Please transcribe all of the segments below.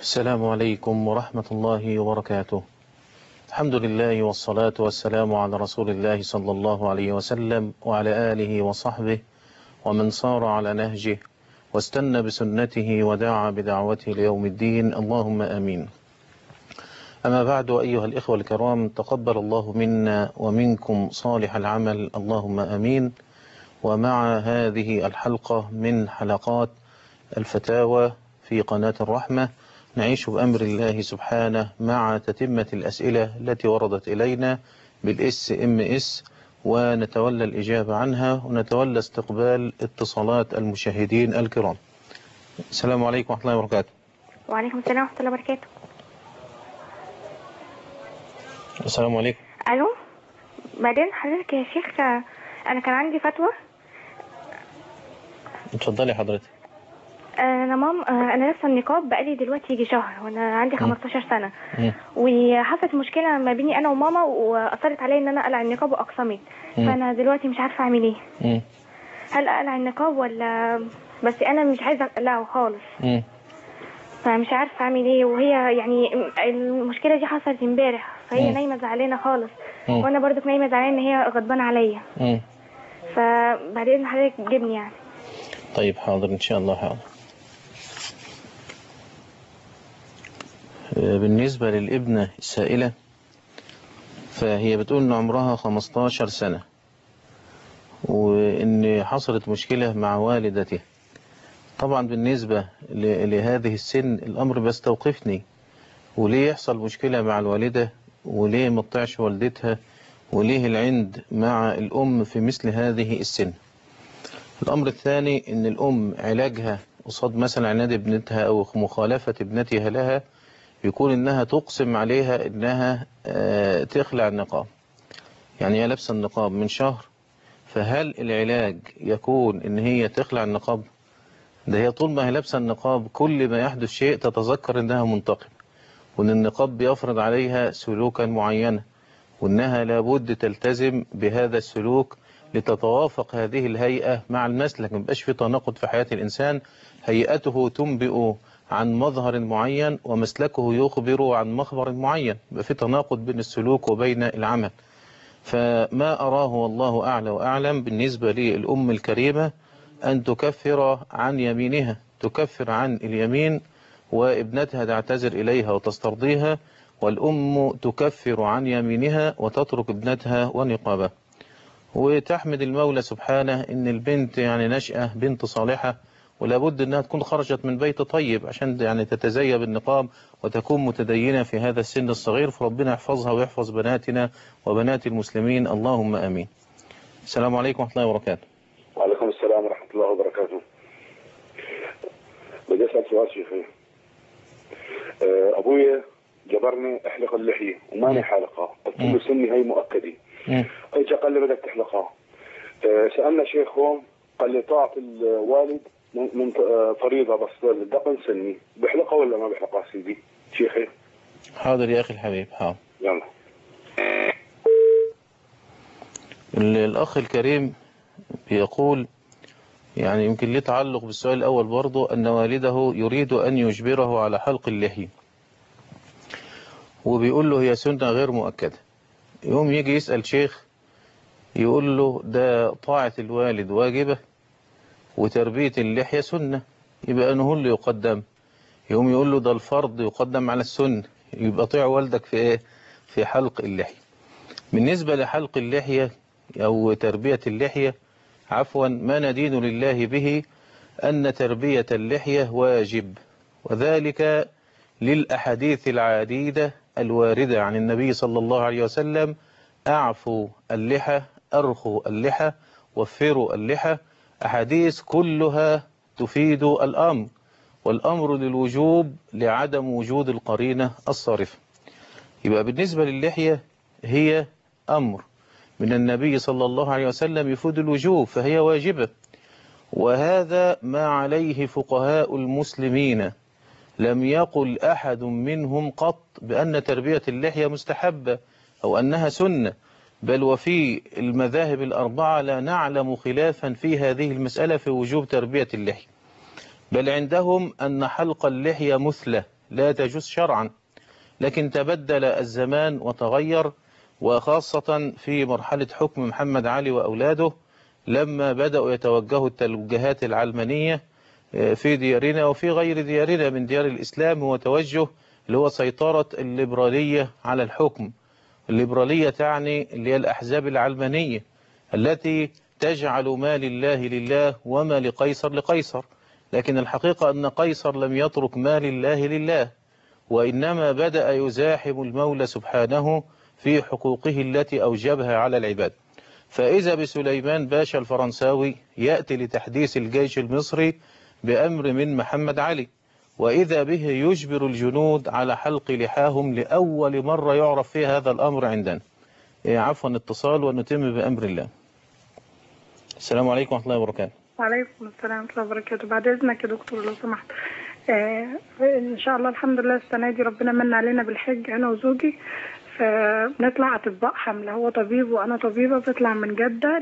السلام عليكم ورحمة الله وبركاته. الحمد لله والصلاة والسلام على رسول الله صلى الله عليه وسلم وعلى آله وصحبه ومن صار على نهجه واستنى بسنته ودعا بدعوته ليوم الدين، اللهم آمين. أما بعد، أيها الإخوة الكرام، تقبل الله منا ومنكم صالح العمل، اللهم آمين. ومع هذه الحلقة من حلقات الفتاوى في قناة الرحمة نعيش بأمر الله سبحانه مع تتمة الأسئلة التي وردت إلينا بالSMS، ونتولى الإجابة عنها ونتولى استقبال اتصالات المشاهدين الكرام. السلام عليكم ورحمة الله وبركاته. وعليكم السلام ورحمة الله وبركاته. السلام عليكم. ألو، بعدين حضرتك يا شيخ، أنا كان عندي فتوى. اتفضلي حضرتك. أنا لابسة النقاب بقالي دلوقتي يجي شهر وأنا عندي 15 سنة. وحصلت مشكلة ما بيني أنا وماما وأصرت علي إن أنا أقلع النقاب وأقسمت. فأنا دلوقتي مش عارفة أعمل إيه. هل أقلع النقاب ولا بس أنا مش عايزة أقلعه خالص. فمش عارفة أعمل إيه، وهي يعني المشكلة دي حصلت امبارح، فهي نايمة زعلانة خالص. وأنا برضو نايمة زعلانة إن هي غضبانة عليا. فبعدين حضرتك تجيبني يعني. طيب حاضر إن شاء الله. حاضر. بالنسبة للابنة السائلة، فهي بتقول إن عمرها 15 سنة وإن حصلت مشكلة مع والدته. طبعا بالنسبة لهذه السن الأمر بيستوقفني، وليه يحصل مشكلة مع الوالدة، وليه ما تطيعش والدتها، وليه العند مع الأم في مثل هذه السن. الأمر الثاني إن الأم علاجها قصاد مثلا عناد ابنتها أو مخالفة ابنتها لها يكون إنها تقسم عليها إنها تخلع النقاب. يعني هي لابسة النقاب من شهر، فهل العلاج يكون إن هي تخلع النقاب؟ ده هي طول ما هي لابسة النقاب كل ما يحدث شيء تتذكر إنها منتقم، وإن النقاب بيفرض عليها سلوكا معينا، وإنها لابد تلتزم بهذا السلوك لتتوافق هذه الهيئة مع المسلك. ما يبقاش في تناقض في حياة الإنسان، هيئته تنبئ عن مظهر معين ومسلكه يخبر عن مخبر معين، يبقى في تناقض بين السلوك وبين العمل. فما أراه والله أعلى وأعلم بالنسبة للأم الكريمة أن تكفر عن يمينها، تكفر عن اليمين، وابنتها تعتذر إليها وتسترضيها، والأم تكفر عن يمينها وتترك ابنتها ونقابها، وتحمد المولى سبحانه إن البنت يعني نشأة بنت صالحة، ولا بد أنها تكون خرجت من بيت طيب عشان يعني تتزين بالنقاب وتكون متدينة في هذا السن الصغير. فربنا يحفظها ويحفظ بناتنا وبنات المسلمين، اللهم آمين. السلام عليكم ورحمة الله وبركاته. وعليكم السلام ورحمة الله وبركاته. بدي أسأل سؤال شيخي. أبويا جبرني أحلق اللحية وماني حالقة، قلت له سني هي مؤكدة. اجى قال لي بدك تحلقها. سألنا شيخهم قال لي طاعة الوالد من فريضة، بس الدقن سني بحلقها ولا ما بحلقها سيدي شيخي؟ حاضر يا أخي الحبيب، حاضر. يلا. الأخ الكريم بيقول يعني يمكن ليه تعلق بالسؤال الأول برضه، أن والده يريد أن يجبره على حلق اللحية، وبيقول له هي سنة غير مؤكدة. يوم يجي يسأل شيخ يقول له ده طاعة الوالد واجبة وتربية اللحية سنة، يبقى أنه اللي يقدم. يوم يقول له ده الفرض يقدم على السنة، يبقى طيع والدك في إيه؟ في حلق اللحية. بالنسبة لحلق اللحية أو تربية اللحية، عفوا، ما ندين لله به أن تربية اللحية واجب، وذلك للأحاديث العديدة الواردة عن النبي صلى الله عليه وسلم: أعفوا اللحى، أرخوا اللحى، وفروا اللحى. أحاديث كلها تفيد الأمر، والأمر للوجوب لعدم وجود القرينة الصارفة. يبقى بالنسبة للحية هي أمر من النبي صلى الله عليه وسلم يفيد الوجوب، فهي واجبة، وهذا ما عليه فقهاء المسلمين. لم يقل أحد منهم قط بأن تربية اللحية مستحبة أو أنها سنة، بل وفي المذاهب الأربعة لا نعلم خلافا في هذه المسألة في وجوب تربية اللحية، بل عندهم أن حلق اللحية مثلة لا تجوز شرعا، لكن تبدل الزمان وتغير، وخاصة في مرحلة حكم محمد علي وأولاده لما بدأوا يتوجهوا التوجهات العلمانية في ديارنا وفي غير ديارنا من ديار الإسلام، هو توجه اللي هو سيطرة الليبرالية على الحكم. الليبرالية تعني اللي هي الأحزاب العلمانية التي تجعل ما لله لله وما لقيصر لقيصر، لكن الحقيقة أن قيصر لم يترك ما لله لله، وإنما بدأ يزاحم المولى سبحانه في حقوقه التي أوجبها على العباد. فإذا بسليمان باشا الفرنساوي يأتي لتحديث الجيش المصري بأمر من محمد علي، وإذا به يجبر الجنود على حلق لحاهم لأول مرة يعرف فيه هذا الأمر عندنا. عفوا اتصال ونتم بأمر الله. السلام عليكم ورحمة الله وبركاته. وعليكم السلام ورحمة الله وبركاته. بعد إذنك يا دكتور لو سمحت، إن شاء الله الحمد لله السنة دي ربنا من علينا بالحج أنا وزوجي، فبنطلع أطباء حملة، هو طبيب وأنا طبيبة، بطلع من جدة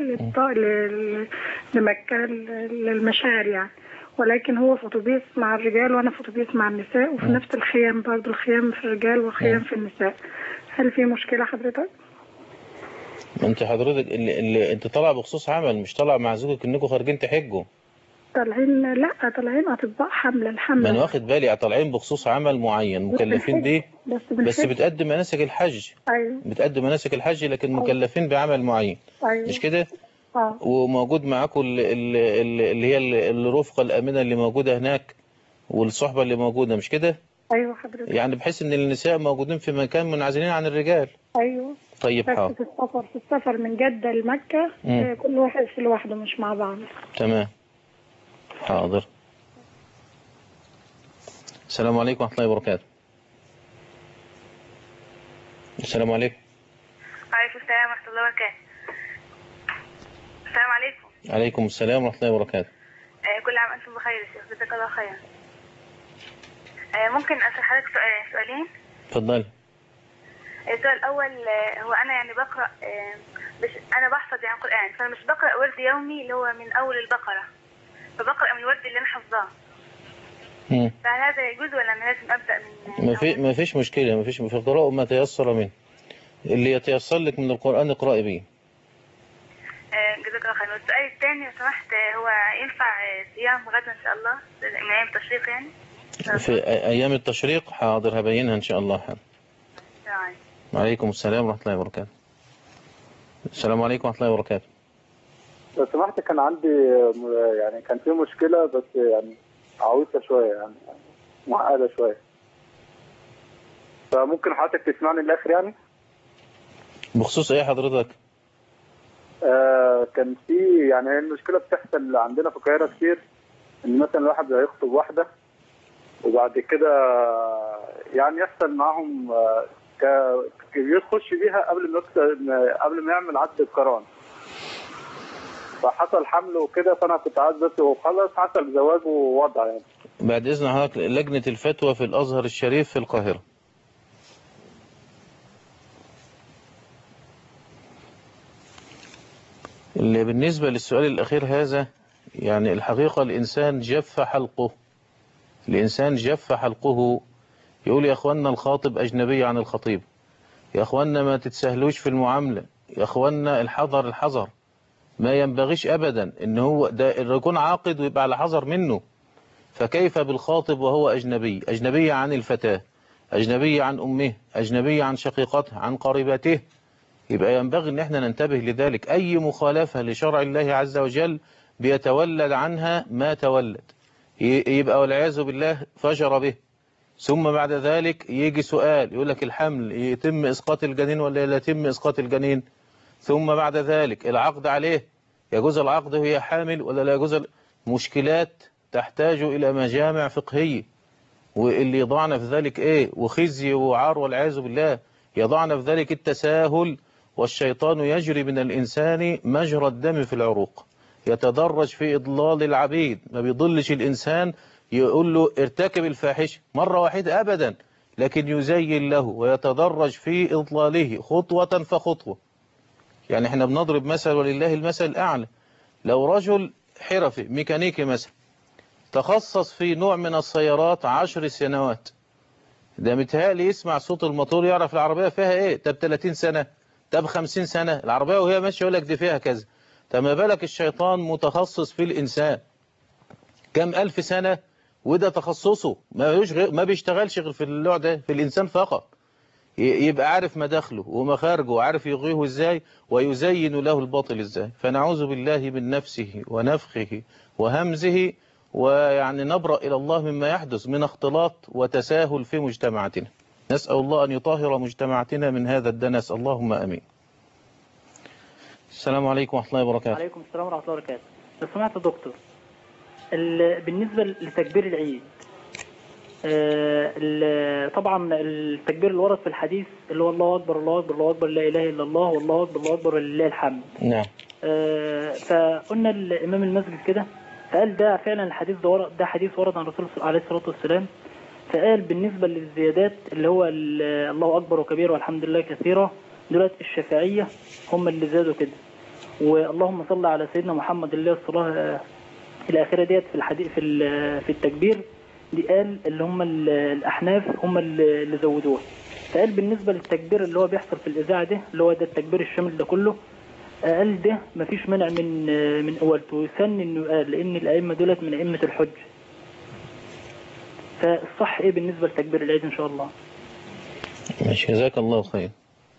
لمكة للمشاعر يعني، ولكن هو في أتوبيس مع الرجال وأنا في أتوبيس مع النساء، وفي نفس الخيام برضه، الخيام في الرجال والخيام في النساء. هل في مشكلة حضرتك؟ انت حضرتك اللي انت طالع بخصوص عمل، مش طالع مع زوجك انكم خارجين تحجوا؟ طالعين، لا طالعين أطباء حملة. ما انا واخد بالي، طالعين بخصوص عمل معين مكلفين بيه، بس بتقدم مناسك الحج. أيوه بتقدم مناسك الحج لكن مكلفين بعمل معين. أيوه مش كده؟ وموجود معاكم اللي هي الرفقة الأمنة اللي موجودة هناك والصحبة اللي موجودة، مش كده؟ أيوه حضرتك. يعني بحيث ان النساء موجودين في مكان منعزلين عن الرجال. أيوه. طيب حاضر. في السفر من جدة لمكة كل واحد في لوحده مش مع بعض. تمام حاضر. السلام عليكم ورحمة الله وبركاته. السلام عليكم. وعليكم السلام ورحمة الله وبركاته. السلام عليكم. عليكم السلام ورحمة الله وبركاته. كل عام أنتم بخير يا شيخ، جزاك الله خيرا. ممكن أسأل حضرتك سؤالين؟ اتفضلي. السؤال الأول، هو أنا يعني بقرأ، مش أنا بحفظ يعني قرآن، فأنا مش بقرأ ورد يومي اللي هو من أول البقرة، فبقرأ من الورد اللي أنا حافظاه. فهل هذا يجوز ولا أنا لازم أبدأ من؟ ما فيش مشكلة، ما فيش، في القراءة ما تيسر منه، اللي يتيسر لك من القرآن اقرأي به. جزاك الله خير. والسؤال الثاني لو سمحت، هو ينفع صيام غدا إن شاء الله من أيام التشريق يعني؟ في أيام التشريق؟ حاضر هبينها إن شاء الله. حاضر. وعليكم السلام ورحمة الله وبركاته. السلام عليكم ورحمة الله وبركاته. لو سمحت كان عندي يعني كان في مشكلة بس يعني عويصة شوية يعني معقدة شوية، فممكن حضرتك تسمعني للآخر يعني؟ بخصوص إيه حضرتك؟ كان في يعني المشكلة بتحصل عندنا في القاهرة كتير، إن مثلا الواحد هيخطب واحدة وبعد كده يعني يحصل معاهم يخش بيها قبل ما يعمل عقد القران، فحصل حمل وكده، فانا كنت عايز بس وخلص حصل زواج ووضع يعني. بعد إذن حضرتك لجنة الفتوى في الأزهر الشريف في القاهرة. اللي بالنسبة للسؤال الأخير هذا، يعني الحقيقة الإنسان جف حلقه، الإنسان جف حلقه. يقول يا أخوانا الخاطب أجنبي عن الخطيب، يا أخوانا ما تتسهلوش في المعاملة، يا أخوانا الحذر الحذر. ما ينبغيش أبدا إن هو ده يكون عاقد ويبقى على حذر منه، فكيف بالخاطب وهو أجنبي؟ أجنبي عن الفتاة، أجنبي عن أمه، أجنبي عن شقيقته، عن قريبته. يبقى ينبغي أن احنا ننتبه لذلك. أي مخالفة لشرع الله عز وجل بيتولد عنها ما تولد، يبقى والعياذ بالله فجر به. ثم بعد ذلك يجي سؤال يقول لك الحمل يتم إسقاط الجنين ولا لا يتم إسقاط الجنين؟ ثم بعد ذلك العقد عليه، يجوز العقد وهي حامل ولا لا يجوز؟ مشكلات تحتاج إلى مجامع فقهية، واللي يضعنا في ذلك إيه؟ وخزي وعار والعياذ بالله. يضعنا في ذلك التساهل، والشيطان يجري من الإنسان مجرى الدم في العروق، يتدرج في إضلال العبيد. ما بيضلش الإنسان يقول له ارتكب الفاحشة مرة واحدة أبدا، لكن يزين له ويتدرج في إضلاله خطوة فخطوة. يعني احنا بنضرب مثل ولله المثل الأعلى. لو رجل حرفي ميكانيكي مثلا تخصص في نوع من السيارات 10 سنوات، ده متهيألي يسمع صوت الموتور يعرف العربية فيها ايه. طب 30 سنة، طب 50 سنة العربية وهي ماشية يقول لك دي فيها كذا. طب ما بالك الشيطان متخصص في الإنسان كم ألف سنة، وده تخصصه ما بيشتغلش غير في النوع ده في الإنسان فقط. يبقى عارف مداخله ومخارجه وعارف يغيه ازاي ويزين له الباطل ازاي. فنعوذ بالله من نفسه ونفخه وهمزه، ويعني نبرأ إلى الله مما يحدث من اختلاط وتساهل في مجتمعاتنا. نسأل الله أن يطهر مجتمعاتنا من هذا الدنس، اللهم أمين. السلام عليكم ورحمة الله وبركاته. وعليكم السلام ورحمة الله وبركاته. لو سمعت يا دكتور، بالنسبة لتكبير العيد، طبعا التكبير اللي ورد في الحديث اللي هو الله أكبر الله أكبر الله أكبر لا إله إلا الله والله أكبر الله أكبر ولله الحمد. نعم. فقلنا الإمام المسجد كده فقال ده فعلا الحديث ده حديث ورد عن الرسول عليه الصلاة والسلام. فقال بالنسبة للزيادات اللي هو الله أكبر وكبير والحمد لله كثيرا، دلوقتي الشافعية هم اللي زادوا كده. واللهم صل على سيدنا محمد اللي الصلاة الأخيرة ديت في الحديث في التكبير دي، قال اللي هم الأحناف هم اللي زودوها. فقال بالنسبة للتكبير اللي هو بيحصل في الإذاعة ده اللي هو ده التكبير الشامل ده كله، قال ده مفيش منع من أولته، ويسن إنه قال لأن الأئمة دولت من أئمة الحج. فالصح إيه بالنسبة لتكبير العيد إن شاء الله؟ ماشي، جزاك الله خير.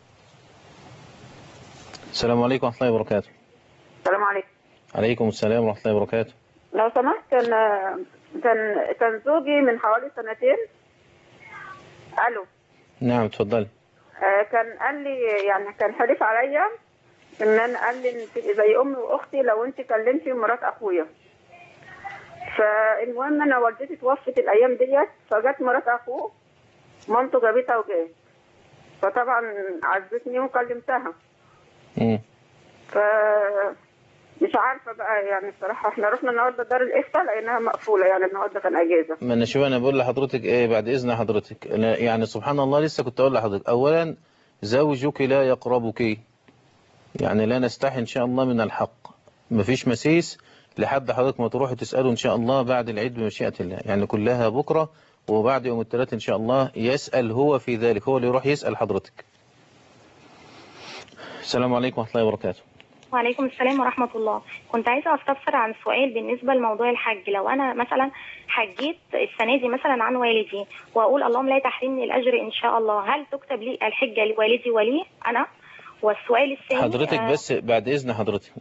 السلام عليكم ورحمة الله وبركاته. السلام عليكم. عليكم السلام ورحمة الله وبركاته. لو سمحت، كان زوجي من حوالي سنتين. الو. نعم اتفضلي. كان قال لي يعني كان حلف عليا ان انا، قال لي انت زي امي واختي لو انت كلمتي مرات اخويا. فالمهم انا والدتي توفت الايام ديت، فجت مرات اخوه مامته جابتها وجات، فطبعا عزتني وكلمتها. ف مش عارفه بقى يعني الصراحه، احنا رحنا النهارده دار الافتاء لقيناها مقفوله، يعني النهارده كان اجازه. ما انا شوف، انا بقول لحضرتك ايه بعد اذن حضرتك، يعني سبحان الله لسه كنت اقول لحضرتك اولا زوجك لا يقربك، يعني لا نستحي ان شاء الله من الحق، مفيش مسيس لحد حضرتك ما تروحوا تساله ان شاء الله بعد العيد بمشيئه الله، يعني كلها بكره وبعد يوم الثلاث ان شاء الله يسال هو في ذلك، هو اللي يروح يسال حضرتك. السلام عليكم ورحمه الله وبركاته. وعليكم السلام ورحمة الله. كنت عايزة أستفسر عن سؤال بالنسبة لموضوع الحج. لو أنا مثلا حجيت السنة دي مثلا عن والدي وأقول اللهم لا تحرمني الأجر إن شاء الله، هل تكتب لي الحجة لوالدي ولي أنا؟ والسؤال الثاني حضرتك بس بعد إذن حضرتك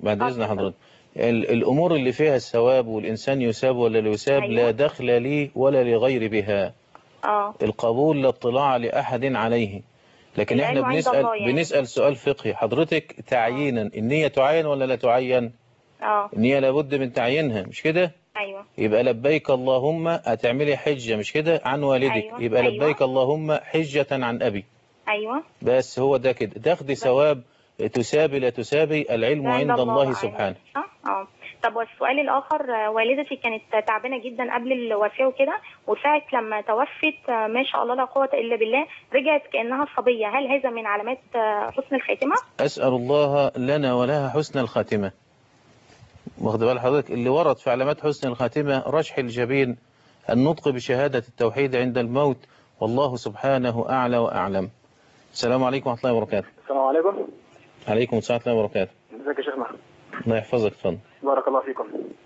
الأمور اللي فيها الثواب والإنسان يثاب ولا لا يثاب لا دخل لي ولا لغير بها. القبول لا اطلاع لأحد عليه، لكن احنا بنسأل سؤال فقهي. حضرتك تعيينا النية تعين ولا لا تعين؟ النية لابد من تعيينها، مش كده؟ ايوه. يبقى لبيك اللهم هتعملي حجة مش كده عن والدك. أيوة. يبقى لبيك اللهم حجة عن أبي. ايوه. بس هو ده كده، تاخدي ثواب تسابي لا تسابي، العلم عند الله سبحانه. طب والسؤال الآخر، والدتي كانت تعبانة جدا قبل الوفاة وكده، وساعة لما توفت ما شاء الله لا قوة إلا بالله رجعت كأنها صبية، هل هذا من علامات حسن الخاتمة؟ أسأل الله لنا ولها حسن الخاتمة. واخد بال حضرتك، اللي ورد في علامات حسن الخاتمة رشح الجبين، النطق بشهادة التوحيد عند الموت، والله سبحانه أعلى وأعلم. السلام عليكم ورحمة الله وبركاته. السلام عليكم. عليكم السلام ورحمة الله وبركاته. ازيك يا شيخنا؟ الله يحفظك، اتفضل. بارك الله فيكم.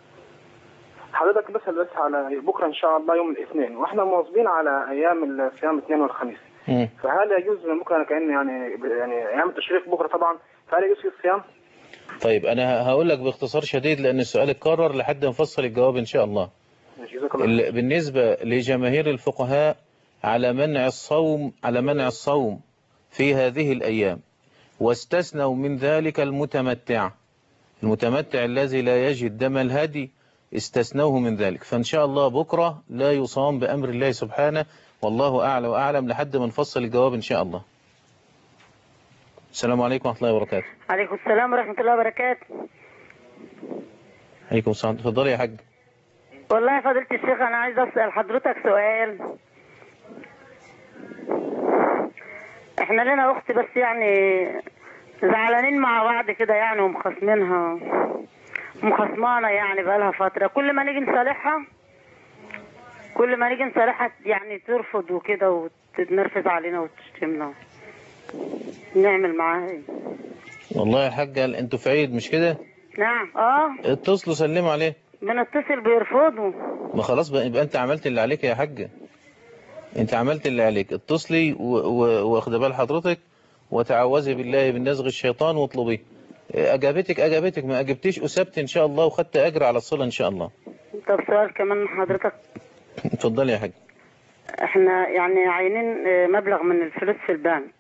حضرتك بسأل بس على بكرة إن شاء الله يوم الاثنين، وإحنا مواظبين على أيام الصيام الاثنين والخميس. فهل يجوز من بكرة كأن يعني أيام التشريق بكرة طبعا، فهل يجوز في الصيام؟ طيب أنا هقول لك باختصار شديد لأن السؤال اتكرر لحد نفصل الجواب إن شاء الله. بالنسبة لجماهير الفقهاء على منع الصوم في هذه الأيام، واستثنوا من ذلك المتمتع الذي لا يجد دم الهدي، استثنوه من ذلك. فإن شاء الله بكرة لا يصام بأمر الله سبحانه، والله أعلى وأعلم لحد ما نفصل الجواب إن شاء الله. السلام عليكم ورحمة الله وبركاته. عليكم السلام ورحمة الله وبركاته. عليكم السلام، تفضلي يا حاج. والله يا فضيلة الشيخ أنا عايز أسأل حضرتك سؤال. احنا لنا أخت بس يعني زعلانين مع بعض كده يعني ومخصمانة يعني بقالها فترة، كل ما نيجي نصالحها كل ما نيجي نصالحها يعني ترفض وكده وتتنرفز علينا وتشتمنا. نعمل معاها ايه؟ والله يا حاجة انتوا في عيد مش كده؟ نعم. اتصلوا سلموا عليه. بنتصل بيرفضوا. ما خلاص بقى، يبقى انت عملت اللي عليك يا حاجة. انت عملت اللي عليك، اتصلي واخد بال حضرتك وتعوذي بالله من نزغ الشيطان واطلبيه. اجابتك، ما اجبتيش اثبت ان شاء الله وخدت اجر على الصلة ان شاء الله. طب سؤال كمان من حضرتك. اتفضلي يا حاج. احنا يعني عاينين مبلغ من الفلوس في البنك.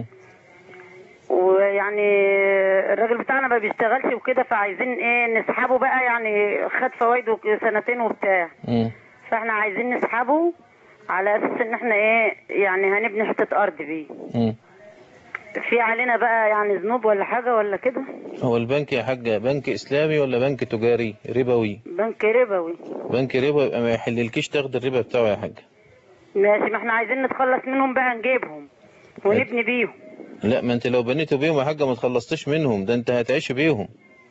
ويعني الراجل بتاعنا ما بيشتغلش وكده، فعايزين ايه نسحبه بقى، يعني خد فوائده 2 وبتاع. فاحنا عايزين نسحبه على اساس ان احنا ايه يعني هنبني حتة ارض بيه. في علينا بقى يعني ذنوب ولا حاجة ولا كده؟ هو البنك يا حاجة بنك اسلامي ولا بنك تجاري ربوي؟ بنك ربوي. بنك ربوي يبقى ما يحللكيش تاخد الربا بتاعه يا حاجة. ماشي، ما احنا عايزين نتخلص منهم بقى، نجيبهم ونبني بيهم. لا، ما انت لو بنيتوا بيهم يا حاجة ما تخلصتش منهم، ده انت هتعيش بيهم.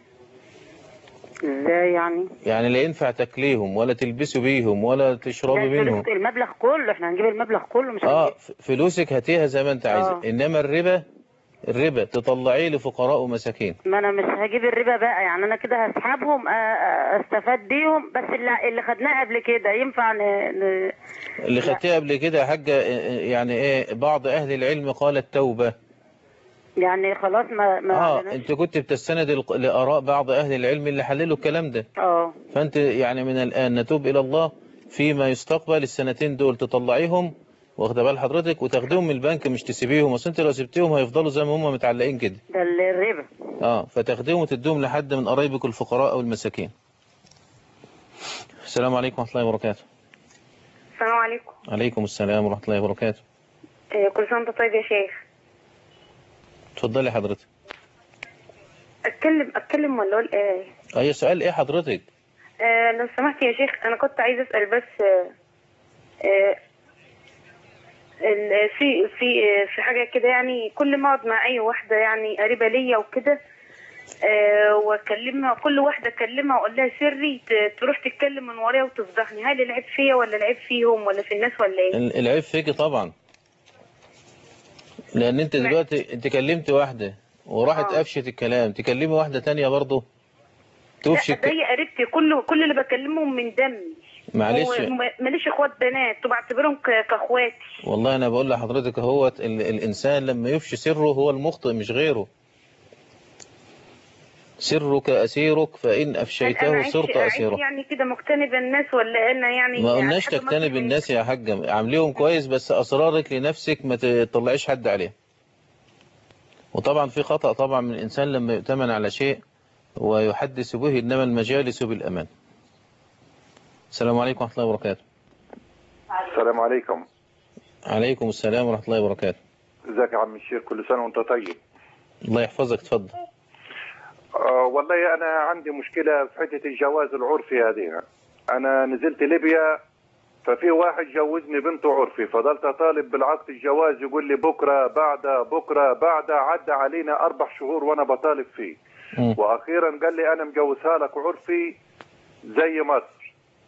ازاي يعني؟ يعني لا ينفع تاكليهم ولا تلبسوا بيهم ولا تشربوا منهم. المبلغ كله احنا هنجيب المبلغ كله مش هنجيب. فلوسك هاتيها زي ما انت عايزه. انما الربا تطلعيه لفقراء ومساكين. ما انا مش هجيب الربا بقى، يعني انا كده هسحبهم استفاد بيهم، بس اللي خدناه قبل كده ينفع اللي خدتيه قبل كده يا حاجة يعني ايه، بعض اهل العلم قال التوبة. يعني خلاص ما انت كنت بتستند لآراء بعض اهل العلم اللي حللوا الكلام ده. فانت يعني من الآن نتوب الى الله فيما يستقبل، السنتين دول تطلعيهم واخد بال حضرتك وتاخديهم من البنك، مش تسيبيهم، اصل انت لو سبتيهم هيفضلوا زي ما هم متعلقين كده. ده الربا. فتاخديهم وتديهم لحد من قرايبك الفقراء او المساكين. السلام عليكم ورحمة الله وبركاته. السلام عليكم. عليكم السلام ورحمة الله وبركاته. كل سنة وانت طيب يا شيخ. اتفضلي حضرتك. اتكلم ولا اقول ايه؟ اي سؤال ايه حضرتك؟ لو سمحت يا شيخ، انا كنت عايزه اسال بس في حاجه كده، يعني كل ما اقعد مع اي واحده يعني قريبه ليا وكده واكلمها، كل واحده اكلمها واقول لها سري تروح تتكلم من ورايا وتفضحني. هل العيب فيا ولا العيب فيهم ولا في الناس ولا ايه؟ العيب فيكي طبعا، لان انت دلوقتي انت كلمت واحده وراحت قفشت الكلام، تكلمي واحده تانية برضه تفشي. لا، هي قريبتي، كل اللي بكلمهم من دمي. معلش ماليش اخوات بنات وبعتبرهم كاخواتي. والله انا بقول لحضرتك اهوت، الانسان لما يفشي سره هو المخطئ مش غيره. سرك اسيرك فان افشيته صرت اسيره. يعني كده مجتنب الناس ولا انا يعني؟ ما قلناش تجتنب الناس يا حاجه، عامليهم كويس بس اسرارك لنفسك ما تطلعيش حد عليه. وطبعا في خطأ طبعا من الانسان لما يؤتمن على شيء ويحدث به، انما المجالس بالامان. السلام عليكم ورحمة الله وبركاته. السلام عليكم. عليكم السلام ورحمة الله وبركاته. ازيك يا عم الشيخ، كل سنة وانت طيب. الله يحفظك، اتفضل. والله انا عندي مشكلة في حتة الجواز العرفي هذه. انا نزلت ليبيا، ففي واحد جوزني بنته عرفي، فضلت اطالب بالعقد الجواز، يقول لي بكرة بعد عدى علينا 4 شهور وانا بطالب فيه. واخيرا قال لي انا مجوزها لك عرفي زي مصر.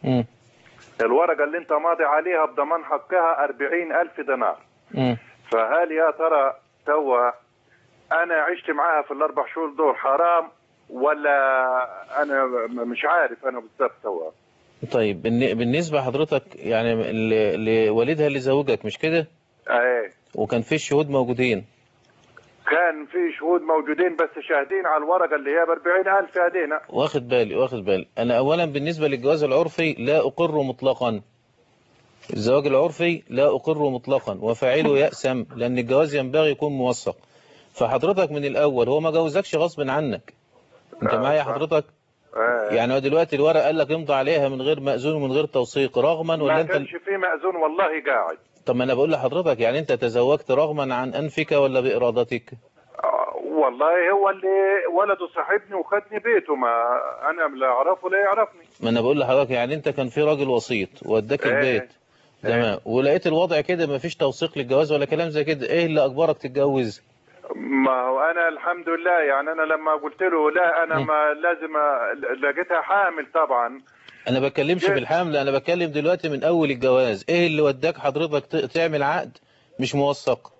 الورقة اللي انت ماضي عليها بضمان حقها 40,000 دينار. فهل يا ترى توا انا عشت معاها في ال4 شهور دول حرام ولا انا مش عارف انا بالضبط توا؟ طيب بالنسبة لحضرتك يعني لوالدها اللي زوجك مش كده؟ ايه. وكان في شهود موجودين؟ كان في شهود موجودين بس شاهدين على الورقة اللي هي ب40,000 هدينا. واخد بالي. انا اولا بالنسبة للجواز العرفي لا اقر مطلقا. الزواج العرفي لا اقر مطلقا وفاعله يأسم، لان الجواز ينبغي يكون موثق. فحضرتك من الاول هو ما جوزكش غصب عنك. انت معايا حضرتك؟ يعني هو دلوقتي الورقة قال لك امضي عليها من غير مأذون ومن غير توثيق رغما ولا انت؟ ما كانش في مأذون والله قاعد. طب ما انا بقول لحضرتك يعني انت تزوجت رغما عن انفك ولا بارادتك؟ والله هو اللي ولده صاحبني وخدني بيته، ما انا لا اعرفه ولا يعرفني. ما انا بقول لحضرتك يعني انت كان في راجل وسيط ووداك البيت تمام ولقيت الوضع كده ما فيش توثيق للجواز ولا كلام زي كده، ايه اللي اجبرك تتجوز؟ ما هو انا الحمد لله يعني انا لما قلت له لا انا ما لازم لقيتها حامل طبعا، انا بتكلمش في الحمل، انا بتكلم دلوقتي من اول الجواز. ايه اللي وداك حضرتك تعمل عقد مش موثق؟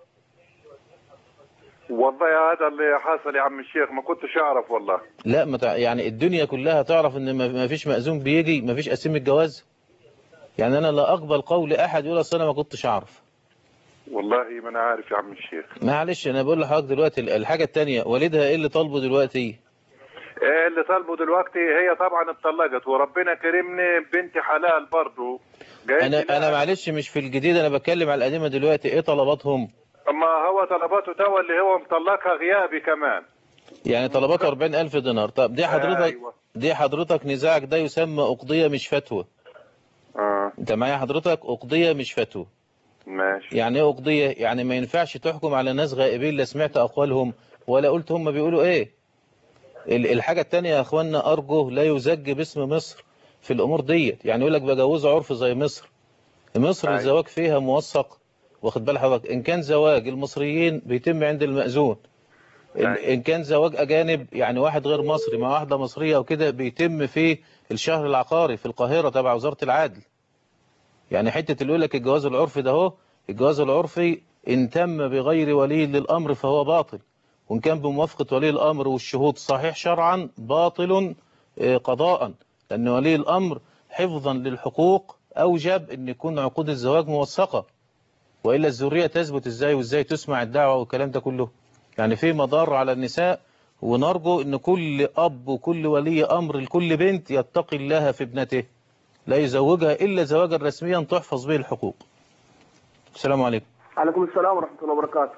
والله هذا اللي حصل يا عم الشيخ، ما كنتش اعرف والله. لا يعني الدنيا كلها تعرف ان ما فيش مأذون بيجي، ما فيش قسيم الجواز. يعني انا لا اقبل قول احد يقول اصل انا ما كنتش اعرف. والله ما انا عارف يا عم الشيخ. معلش انا بقول لحضرتك دلوقتي الحاجة التانية، والدها ايه اللي طالبه دلوقتي؟ ايه اللي طالبه دلوقتي؟ هي طبعا اتطلقت وربنا كرمني بنت حلال برضه. انا معلش مش في الجديد، انا بتكلم على القديمة دلوقتي. ايه طلباتهم؟ اما هو طلباته توا اللي هو مطلقها غيابي كمان. يعني طلباته 40,000 دينار. طب دي حضرتك أيوة. دي حضرتك نزاعك ده يسمى أقضية مش فتوى. انت معايا حضرتك؟ أقضية مش فتوى. ماشي. يعني ايه أقضية؟ يعني ما ينفعش تحكم على ناس غائبين لا سمعت أقوالهم ولا قلت هم بيقولوا ايه. الحاجة التانية يا اخوانا، أرجو لا يزج باسم مصر في الأمور ديت. يعني يقول لك بجوز عرف زي مصر. مصر أيوة. الزواج فيها موثق، واخد بال حضرتك؟ إن كان زواج المصريين بيتم عند المأذون، إن كان زواج أجانب يعني واحد غير مصري مع واحدة مصرية أو كده بيتم في الشهر العقاري في القاهرة تبع وزارة العدل. يعني حتة اللي يقول لك الجواز العرفي ده هو الجواز العرفي إن تم بغير ولي للأمر فهو باطل، وإن كان بموافقة ولي الأمر والشهود صحيح شرعا باطل قضاء، لأن ولي الأمر حفظا للحقوق أوجب أن يكون عقود الزواج موثقة، وإلا الذرية تثبت إزاي وإزاي تسمع الدعوة والكلام ده كله. يعني في مضار على النساء، ونرجو ان كل اب وكل ولي امر لكل بنت يتقي الله في ابنته، لا يزوجها الا زواجا رسميا تحفظ به الحقوق. السلام عليكم. عليكم السلام ورحمة الله وبركاته.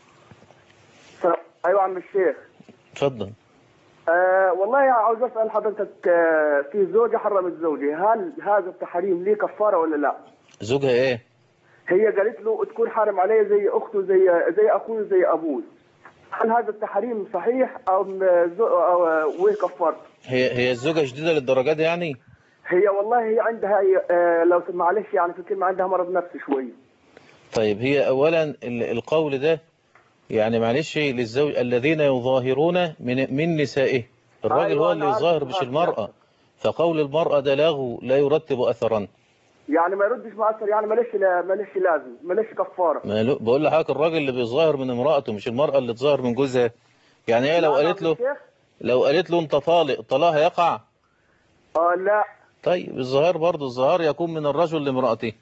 ايوه عم الشيخ. اتفضل. والله عاوز اسال حضرتك، في زوجة حرمت زوجي، هل هذا التحريم ليه كفارة ولا لا؟ زوجها ايه؟ هي قالت له تكون حارم علي زي اخته زي اخوي زي ابوي، هل هذا التحريم صحيح او وايه كفارته؟ هي الزوجة شديدة للدرجات دي يعني؟ هي والله هي عندها لو معلش يعني في كلمة عندها مرض نفسي شوية. طيب هي اولا القول ده يعني معلش للزوج الذين يظاهرون من نسائه، الراجل هو اللي يظاهر مش المرأة، فقول المرأة ده لغو لا يرتب اثرا. يعني ما يردش مؤثر، يعني ماليش لازم، ماليش كفارة. بقول لحضرتك الراجل اللي بيظاهر من امرأته مش المرأة اللي تظاهر من جوزها. يعني هي لو قالت له انت طالق، الطلاق هيقع؟ لا. طيب الظهار برضه الظهار يكون من الرجل لامرأته.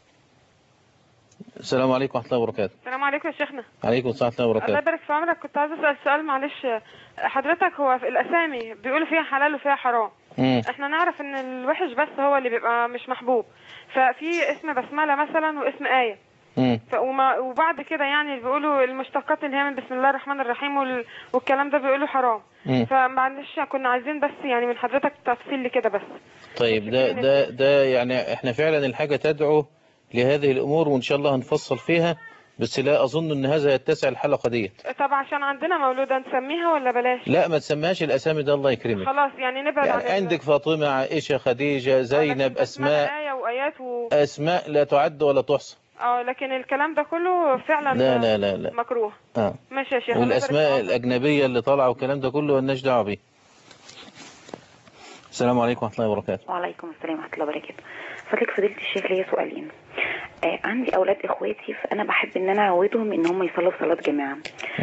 السلام عليكم ورحمة الله وبركاته. السلام عليكم يا شيخنا. عليكم السلام ورحمة الله وبركاته. الله يبارك في عمرك. كنت عايز اسال سؤال معلش حضرتك، هو في الاسامي بيقولوا فيها حلال وفيها حرام. احنا نعرف ان الوحش بس هو اللي بيبقى مش محبوب، ففي اسم بسملة مثلا واسم آية، وبعد كده يعني بيقولوا المشتقات اللي هي من بسم الله الرحمن الرحيم والكلام ده بيقولوا حرام. فمعلش كنا عايزين بس يعني من حضرتك تفصيل لكده بس. طيب ده يعني احنا فعلا الحاجة تدعو لهذه الامور، وان شاء الله هنفصل فيها، بس لا اظن ان هذا يتسع الحلقة ديت. طب عشان عندنا مولودة نسميها ولا بلاش؟ لا ما تسميهاش الاسامي ده الله يكرمك. خلاص يعني نبعد يعني عن عندك فاطمة، عائشة، خديجة، زينب، اسماء، آية وآيات اسماء لا تعد ولا تحصى. لكن الكلام ده كله فعلا لا مكروه. ماشي يا شيخ. والاسماء الاجنبية اللي طالعه والكلام ده كله مالناش دعوه بيه. السلام عليكم ورحمة الله وبركاته. وعليكم السلام ورحمة الله وبركاته. فضلك فضيلة الشيخ ليا سؤالين. عندي أولاد إخواتي، فأنا بحب إن أنا أعودهم إن هم يصلوا صلاة جماعة.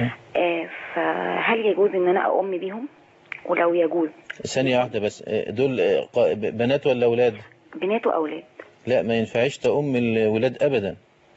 فهل يجوز إن أنا أؤم بيهم؟ ولو يجوز. ثانية واحدة بس، دول بنات ولا أولاد؟ بنات وأولاد. لا ما ينفعش تأم الولاد أبدا.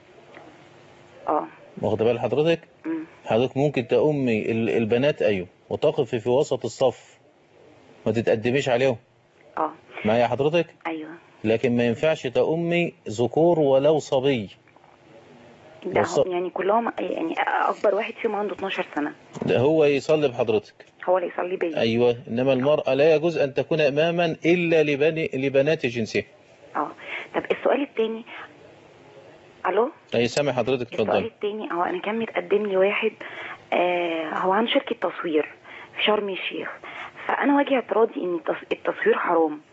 واخده بال حضرتك؟ حضرتك ممكن تأمي البنات أيوه، وتقفي في وسط الصف ما تتقدميش عليهم. معايا حضرتك؟ أيوه. لكن ما ينفعش تأمي ذكور ولو صبي. ده يعني كلهم، يعني أكبر واحد فيهم عنده 12 سنة. ده هو يصلي بحضرتك. هو اللي يصلي بيا. أيوه، إنما المرأة لا يجوز أن تكون إماما إلا لبنات جنسها. طب السؤال الثاني. ألو؟ أي سامع حضرتك، اتفضل. السؤال الثاني، هو أنا كان متقدم لي واحد هو عن شركة تصوير في شرم الشيخ، فأنا واجه اعتراضي إن التصوير حرام.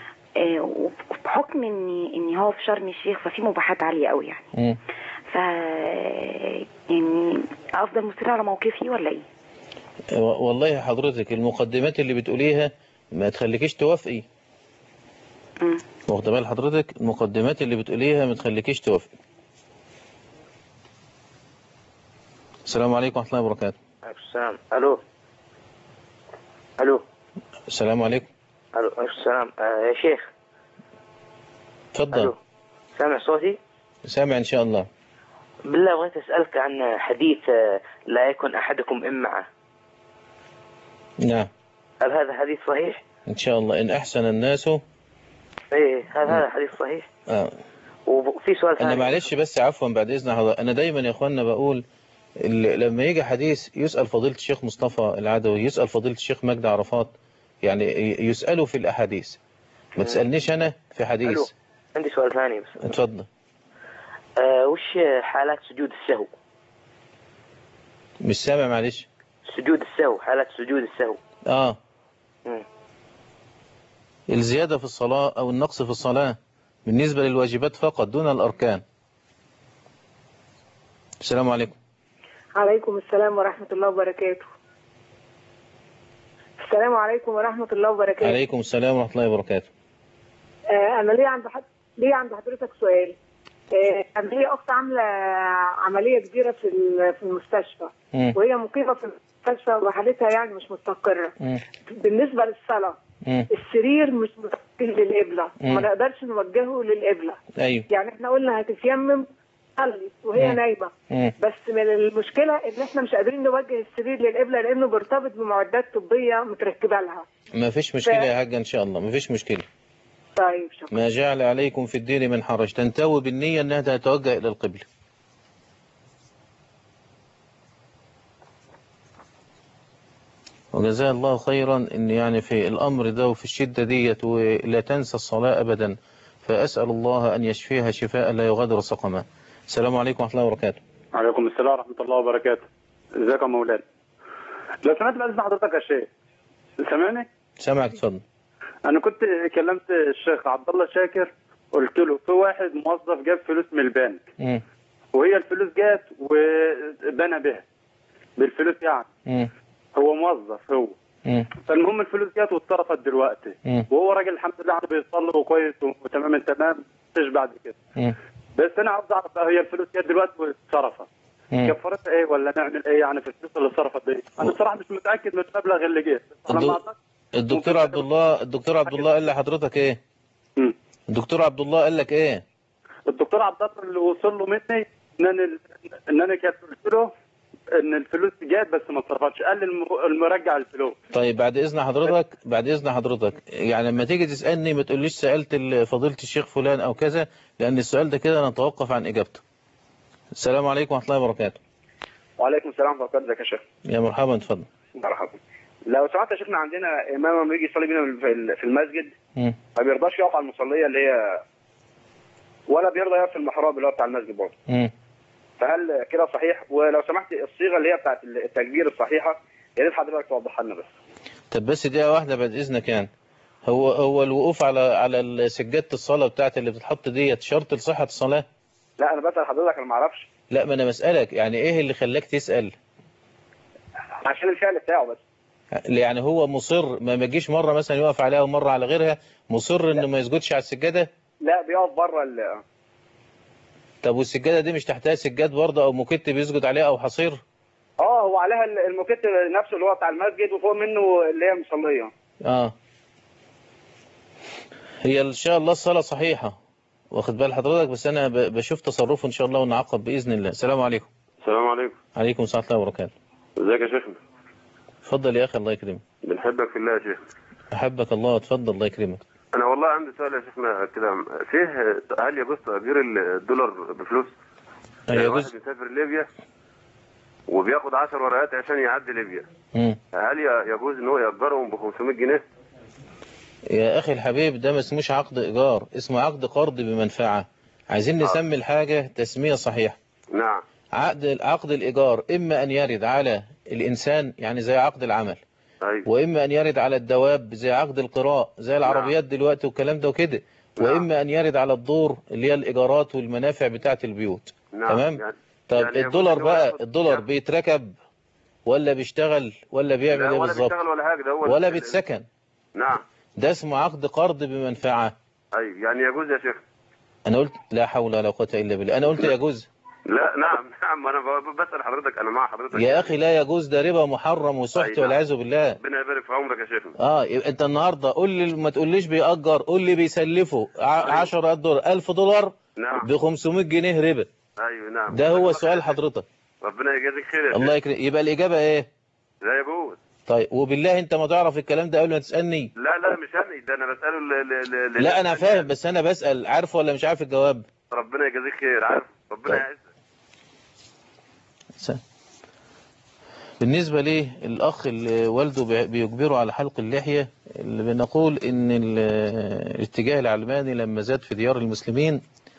وبحكم إن هو في شرم الشيخ ففي مباحات عالية قوي يعني. يعني أفضل مصر على موقفي ولا إيه؟ والله حضرتك المقدمات اللي بتقوليها ما تخليكيش توافقي. واخده بال حضرتك؟ المقدمات اللي بتقوليها ما تخليكيش توافق. السلام عليكم ورحمة الله وبركاته. عليكم السلام. الو الو. السلام عليكم. الو عليكم السلام. يا شيخ. اتفضل. الو. سامع صوتي؟ سامع ان شاء الله. بالله بغيت اسالك عن حديث لا يكن احدكم امعه. نعم. هل هذا حديث صحيح؟ ان شاء الله ان احسن الناس. ايه هذا حديث صحيح. وفي سؤال ثاني. انا معلش بس عفوا بعد اذن حضرتك، انا دايما يا اخوانا بقول لما يجي حديث يسأل فضيلة الشيخ مصطفى العدوي، يسأل فضيلة الشيخ مجدي عرفات، يعني يسألوا في الأحاديث، ما تسألنيش أنا في حديث. ألو. عندي سؤال ثاني بس. اتفضل. وش حالات سجود السهو؟ مش سامع معلش. سجود السهو، حالات سجود السهو. الزيادة في الصلاة أو النقص في الصلاة بالنسبة للواجبات فقط دون الأركان. السلام عليكم. عليكم السلام ورحمة الله وبركاته. السلام عليكم ورحمة الله وبركاته. عليكم السلام ورحمة الله وبركاته. أنا ليه عند حضرتك سؤال. أنا لي أخت عاملة عملية كبيرة في المستشفى، وهي مقيمة في المستشفى وحالتها يعني مش مستقرة. بالنسبة للصلاة السرير مش متوجه للقبلة، ما نقدرش نوجهه للقبلة. أيوه. يعني احنا قلنا هتتيمم صلي وهي نايمة، بس من المشكلة ان احنا مش قادرين نوجه السرير للقبلة لانه مرتبط بمعدات طبية متركبة لها. ما فيش مشكلة يا حاجة ان شاء الله، ما فيش مشكلة. طيب شكرا. ما جعل عليكم في الدين من حرج، تنتوي بالنية انها تتوجه الى القبلة. وجزاه الله خيرا ان يعني في الامر ده وفي الشدة ديت ولا تنسى الصلاة ابدا، فاسأل الله ان يشفيها شفاء لا يغادر سقما. السلام عليكم ورحمة الله وبركاته. وعليكم السلام ورحمة الله وبركاته. ازيك يا مولانا؟ لو سمعت بأذن حضرتك يا شيخ. سامعني؟ سامعك اتفضل. أنا كنت كلمت الشيخ عبد الله شاكر، قلت له في واحد موظف جاب فلوس من البنك. وهي الفلوس جات وبنى بها بالفلوس يعني. هو موظف هو. فالمهم الفلوس جات واتصرفت دلوقتي. وهو راجل الحمد لله بيصلي وكويس وتمام التمام، مش بعد كده. بس انا عاوز اعرف هي الفلوس جت دلوقتي واتصرفت كفرتها ايه ولا نعمل ايه يعني في الفلوس اللي اتصرفت دي؟ انا بصراحه مش متاكد من المبلغ اللي جه. الدكتور عبد الله قال لحضرتك ايه؟ الدكتور عبد الله قال لك ايه؟ الدكتور عبد الله اللي وصل له مني ان انا كنت قلت له ان الفلوس جت بس ما اتصرفتش، قال لي المرجع الفلوس. طيب بعد اذن حضرتك يعني لما تيجي تسالني ما تقوليش سالت فضيله الشيخ فلان او كذا، لان السؤال ده كده نتوقف عن اجابته. السلام عليكم ورحمه الله وبركاته. وعليكم السلام ورحمه الله وبركاته. ازيك يا شيخ؟ يا مرحبا اتفضل. مرحبا. لو سمحت يا شيخنا، عندنا امام لما يجي يصلي بينا في المسجد ما بيرضاش يقف على المصليه اللي هي، ولا بيرضى يقف في المحراب اللي هو بتاع المسجد برضه. فهل كده صحيح؟ ولو سمحت الصيغه اللي هي بتاعت التكبير الصحيحه يا ريت حضرتك توضحها لنا بس. طب بس دقيقه واحده بعد اذنك. يعني هو الوقوف على سجاده الصلاه بتاعت اللي بتتحط ديت شرط لصحه الصلاه؟ لا انا بسال حضرتك، انا ما اعرفش. لا ما انا بسالك يعني ايه اللي خلاك تسال؟ عشان الفعل بتاعه بس. يعني هو مصر ما يجيش مره مثلا يقف عليها ومره على غيرها، مصر انه ما يسجدش على السجاده؟ لا بيقف بره طب والسجاده دي مش تحتها سجاد برضه او موكيت بيسجد عليها او حصير؟ هو عليها الموكيت نفسه اللي هو بتاع المسجد، وفوق منه اللي هي مصليه. هي ان شاء الله الصلاه صحيحه، واخد بال حضرتك، بس انا بشوف تصرفه ان شاء الله ونعاقب باذن الله. السلام عليكم. السلام عليكم. عليكم السلام ورحمه الله وبركاته. ازيك يا شيخنا؟ اتفضل يا اخي الله يكرمك. بنحبك في الله يا شيخ. احبك الله، اتفضل الله يكرمك. انا والله عندي سؤال يا شيخنا كده، فيه هل يجوز تأجير الدولار بفلوس؟ يعني واحد مسافر ليبيا وبياخد 10 ورقات عشان يعدي ليبيا، هل يجوز ان هو يأجرهم ب 500 جنيه؟ يا اخي الحبيب ده ما اسموش عقد ايجار، اسمه عقد قرض بمنفعه. عايزين نسمي الحاجه تسميه صحيحه. نعم. عقد الايجار اما ان يرد على الانسان يعني زي عقد العمل، وإما أن يرد على الدواب زي عقد القراء زي العربيات دلوقتي والكلام ده وكده، وإما أن يرد على الدور اللي هي الإيجارات والمنافع بتاعة البيوت. تمام؟ طب يعني الدولار بقى، الدولار بيتركب ولا بيشتغل ولا بيعمل ايه بالظبط؟ ولا بيتسكن. نعم. ده اسمه عقد قرض بمنفعة. ايوه يعني يجوز يا شيخ؟ انا قلت لا حول ولا قوه الا بالله، انا قلت يجوز؟ لا نعم انا بسأل حضرتك، انا مع حضرتك يا اخي لا يجوز، ده ربا محرم وسحت والعياذ بالله. ربنا يبارك في عمرك يا شيخنا. انت النهارده قول لي، ما تقوليش بيأجر، قول لي بيسلفه 10 دولار 1000 دولار نعم ب 500 جنيه ربا. ايوه نعم، ده هو سؤال حضرتك. ربنا يجازيك خير يا الله يكرمك. يبقى الاجابه ايه؟ لا يجوز. طيب وبالله انت ما تعرف الكلام ده قبل ما تسالني؟ لا مش انا، ده انا بساله لا انا فاهم، بس انا بسال عارف ولا مش عارف الجواب؟ ربنا يجازيك خير، عارف. ربنا يعزك. بالنسبة ليه الأخ اللي والده بيجبره على حلق اللحية، اللي بنقول إن الاتجاه العلماني لما زاد في ديار المسلمين،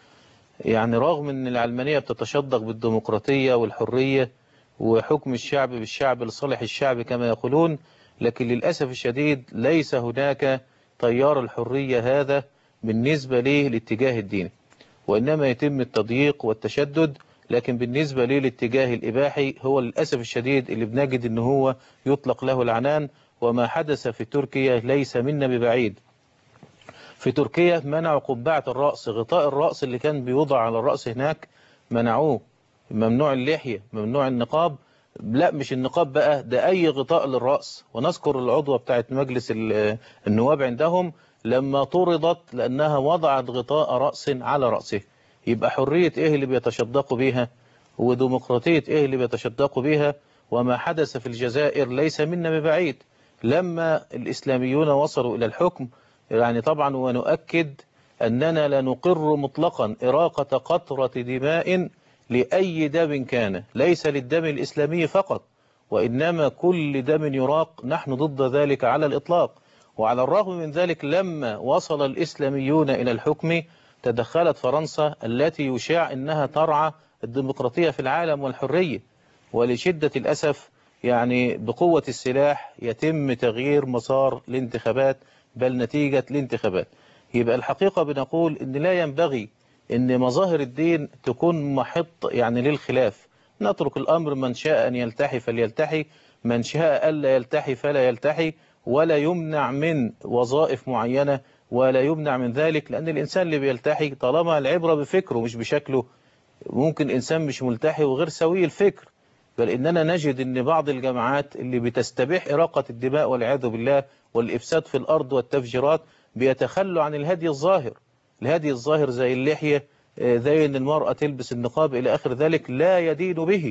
يعني رغم إن العلمانية بتتشدق بالديمقراطية والحرية وحكم الشعب بالشعب لصالح الشعب كما يقولون، لكن للأسف الشديد ليس هناك تيار الحرية هذا بالنسبة ليه الاتجاه الديني، وإنما يتم التضييق والتشدد. لكن بالنسبة ليه الاتجاه الإباحي هو للأسف الشديد اللي بنجد إن هو يطلق له العنان. وما حدث في تركيا ليس منا ببعيد. في تركيا منعوا قبعة الرأس، غطاء الرأس اللي كان بيوضع على الرأس هناك منعوه، ممنوع اللحية، ممنوع النقاب. لا مش النقاب بقى، ده أي غطاء للرأس. ونذكر العضوة بتاعت مجلس النواب عندهم لما طردت لأنها وضعت غطاء رأس على رأسه. يبقى حرية ايه اللي بيتشدقوا بيها، وديمقراطية ايه اللي بيتشدقوا بيها؟ وما حدث في الجزائر ليس منا ببعيد. لما الإسلاميون وصلوا إلى الحكم، يعني طبعا ونؤكد أننا لا نقر مطلقا إراقة قطرة دماء لأي دم كان، ليس للدم الإسلامي فقط، وإنما كل دم يراق، نحن ضد ذلك على الإطلاق. وعلى الرغم من ذلك لما وصل الإسلاميون إلى الحكم تدخلت فرنسا التي يشاع أنها ترعى الديمقراطية في العالم والحرية، ولشدة الأسف يعني بقوة السلاح يتم تغيير مسار الانتخابات بل نتيجة الانتخابات. يبقى الحقيقة بنقول إن لا ينبغي أن مظاهر الدين تكون محط يعني للخلاف. نترك الأمر، من شاء أن يلتحي فليلتحي، من شاء ألا يلتحي فلا يلتحي، ولا يمنع من وظائف معينة ولا يمنع من ذلك، لأن الإنسان اللي بيلتحي طالما العبرة بفكره مش بشكله. ممكن إنسان مش ملتحي وغير سوي الفكر، بل إننا نجد أن بعض الجماعات اللي بتستبيح إراقة الدماء والعياذ بالله والإفساد في الأرض والتفجيرات بيتخلوا عن الهدي الظاهر. الهدي الظاهر زي اللحية، زي أن المرأة تلبس النقاب إلى آخر ذلك، لا يدين به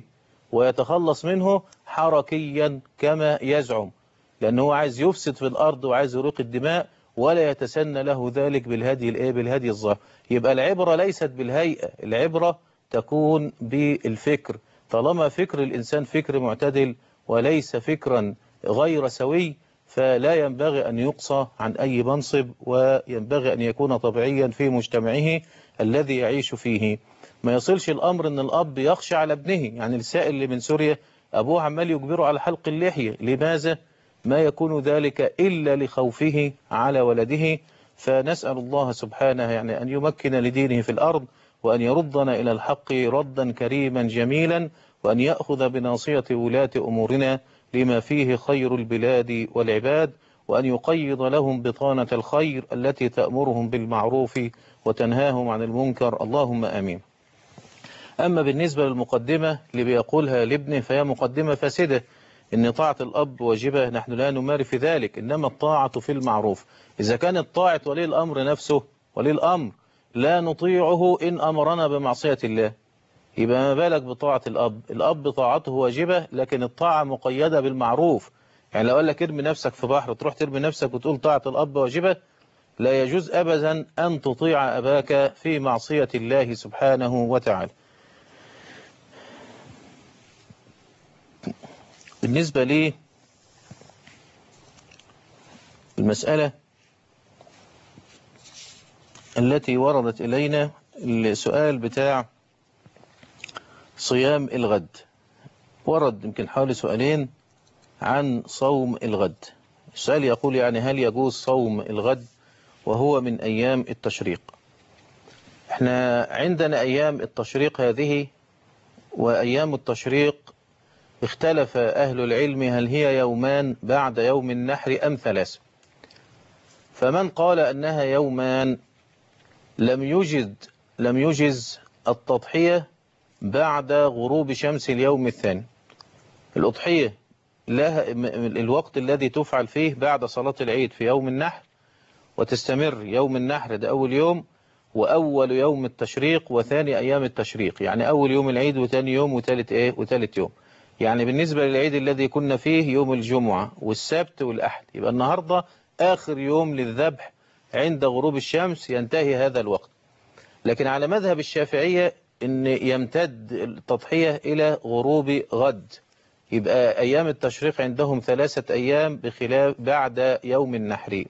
ويتخلص منه حركيا كما يزعم، لأنه عايز يفسد في الأرض وعايز يروق الدماء، ولا يتسنى له ذلك بالهدي الظاهر. يبقى العبرة ليست بالهيئة، العبرة تكون بالفكر. طالما فكر الإنسان فكر معتدل وليس فكرا غير سوي، فلا ينبغي أن يقصى عن أي منصب، وينبغي أن يكون طبيعيا في مجتمعه الذي يعيش فيه. ما يصلش الأمر أن الأب يخشى على ابنه، يعني السائل اللي من سوريا أبوه عمال يجبره على حلق اللحية، لماذا؟ ما يكون ذلك إلا لخوفه على ولده. فنسأل الله سبحانه يعني أن يمكن لدينه في الأرض، وأن يردنا إلى الحق ردا كريما جميلا، وأن يأخذ بناصية ولاة أمورنا لما فيه خير البلاد والعباد، وأن يقيض لهم بطانة الخير التي تأمرهم بالمعروف وتنهاهم عن المنكر، اللهم آمين. أما بالنسبة للمقدمة اللي بيقولها لابنه فهي مقدمة فاسدة، إن طاعة الأب واجبة، نحن لا نماري في ذلك، إنما الطاعة في المعروف. إذا كانت طاعة ولي الأمر نفسه، ولي الأمر لا نطيعه إن أمرنا بمعصية الله، يبقى ما بالك بطاعة الأب؟ الأب طاعته واجبة، لكن الطاعة مقيدة بالمعروف. يعني لو قال لك ارمي نفسك في بحر تروح ترمي نفسك وتقول طاعة الأب واجبة؟ لا يجوز أبدا أن تطيع أباك في معصية الله سبحانه وتعالى. بالنسبة لي المسألة التي وردت إلينا، السؤال بتاع صيام الغد، ورد يمكن حوالي سؤالين عن صوم الغد. السؤال يقول يعني هل يجوز صوم الغد وهو من أيام التشريق؟ احنا عندنا أيام التشريق هذه، وأيام التشريق اختلف أهل العلم هل هي يومان بعد يوم النحر أم 3. فمن قال أنها يومان لم يجز التضحية بعد غروب شمس اليوم الثاني. الأضحية لها الوقت الذي تفعل فيه بعد صلاة العيد في يوم النحر، وتستمر يوم النحر ده أول يوم، وأول يوم التشريق وثاني أيام التشريق، يعني أول يوم العيد وثاني يوم وثالث يوم. يعني بالنسبة للعيد الذي كنا فيه يوم الجمعة والسبت والأحد، يبقى النهاردة آخر يوم للذبح عند غروب الشمس، ينتهي هذا الوقت. لكن على مذهب الشافعية إن يمتد التضحية إلى غروب غد، يبقى أيام التشريق عندهم 3 أيام بخلاف بعد يوم النحر.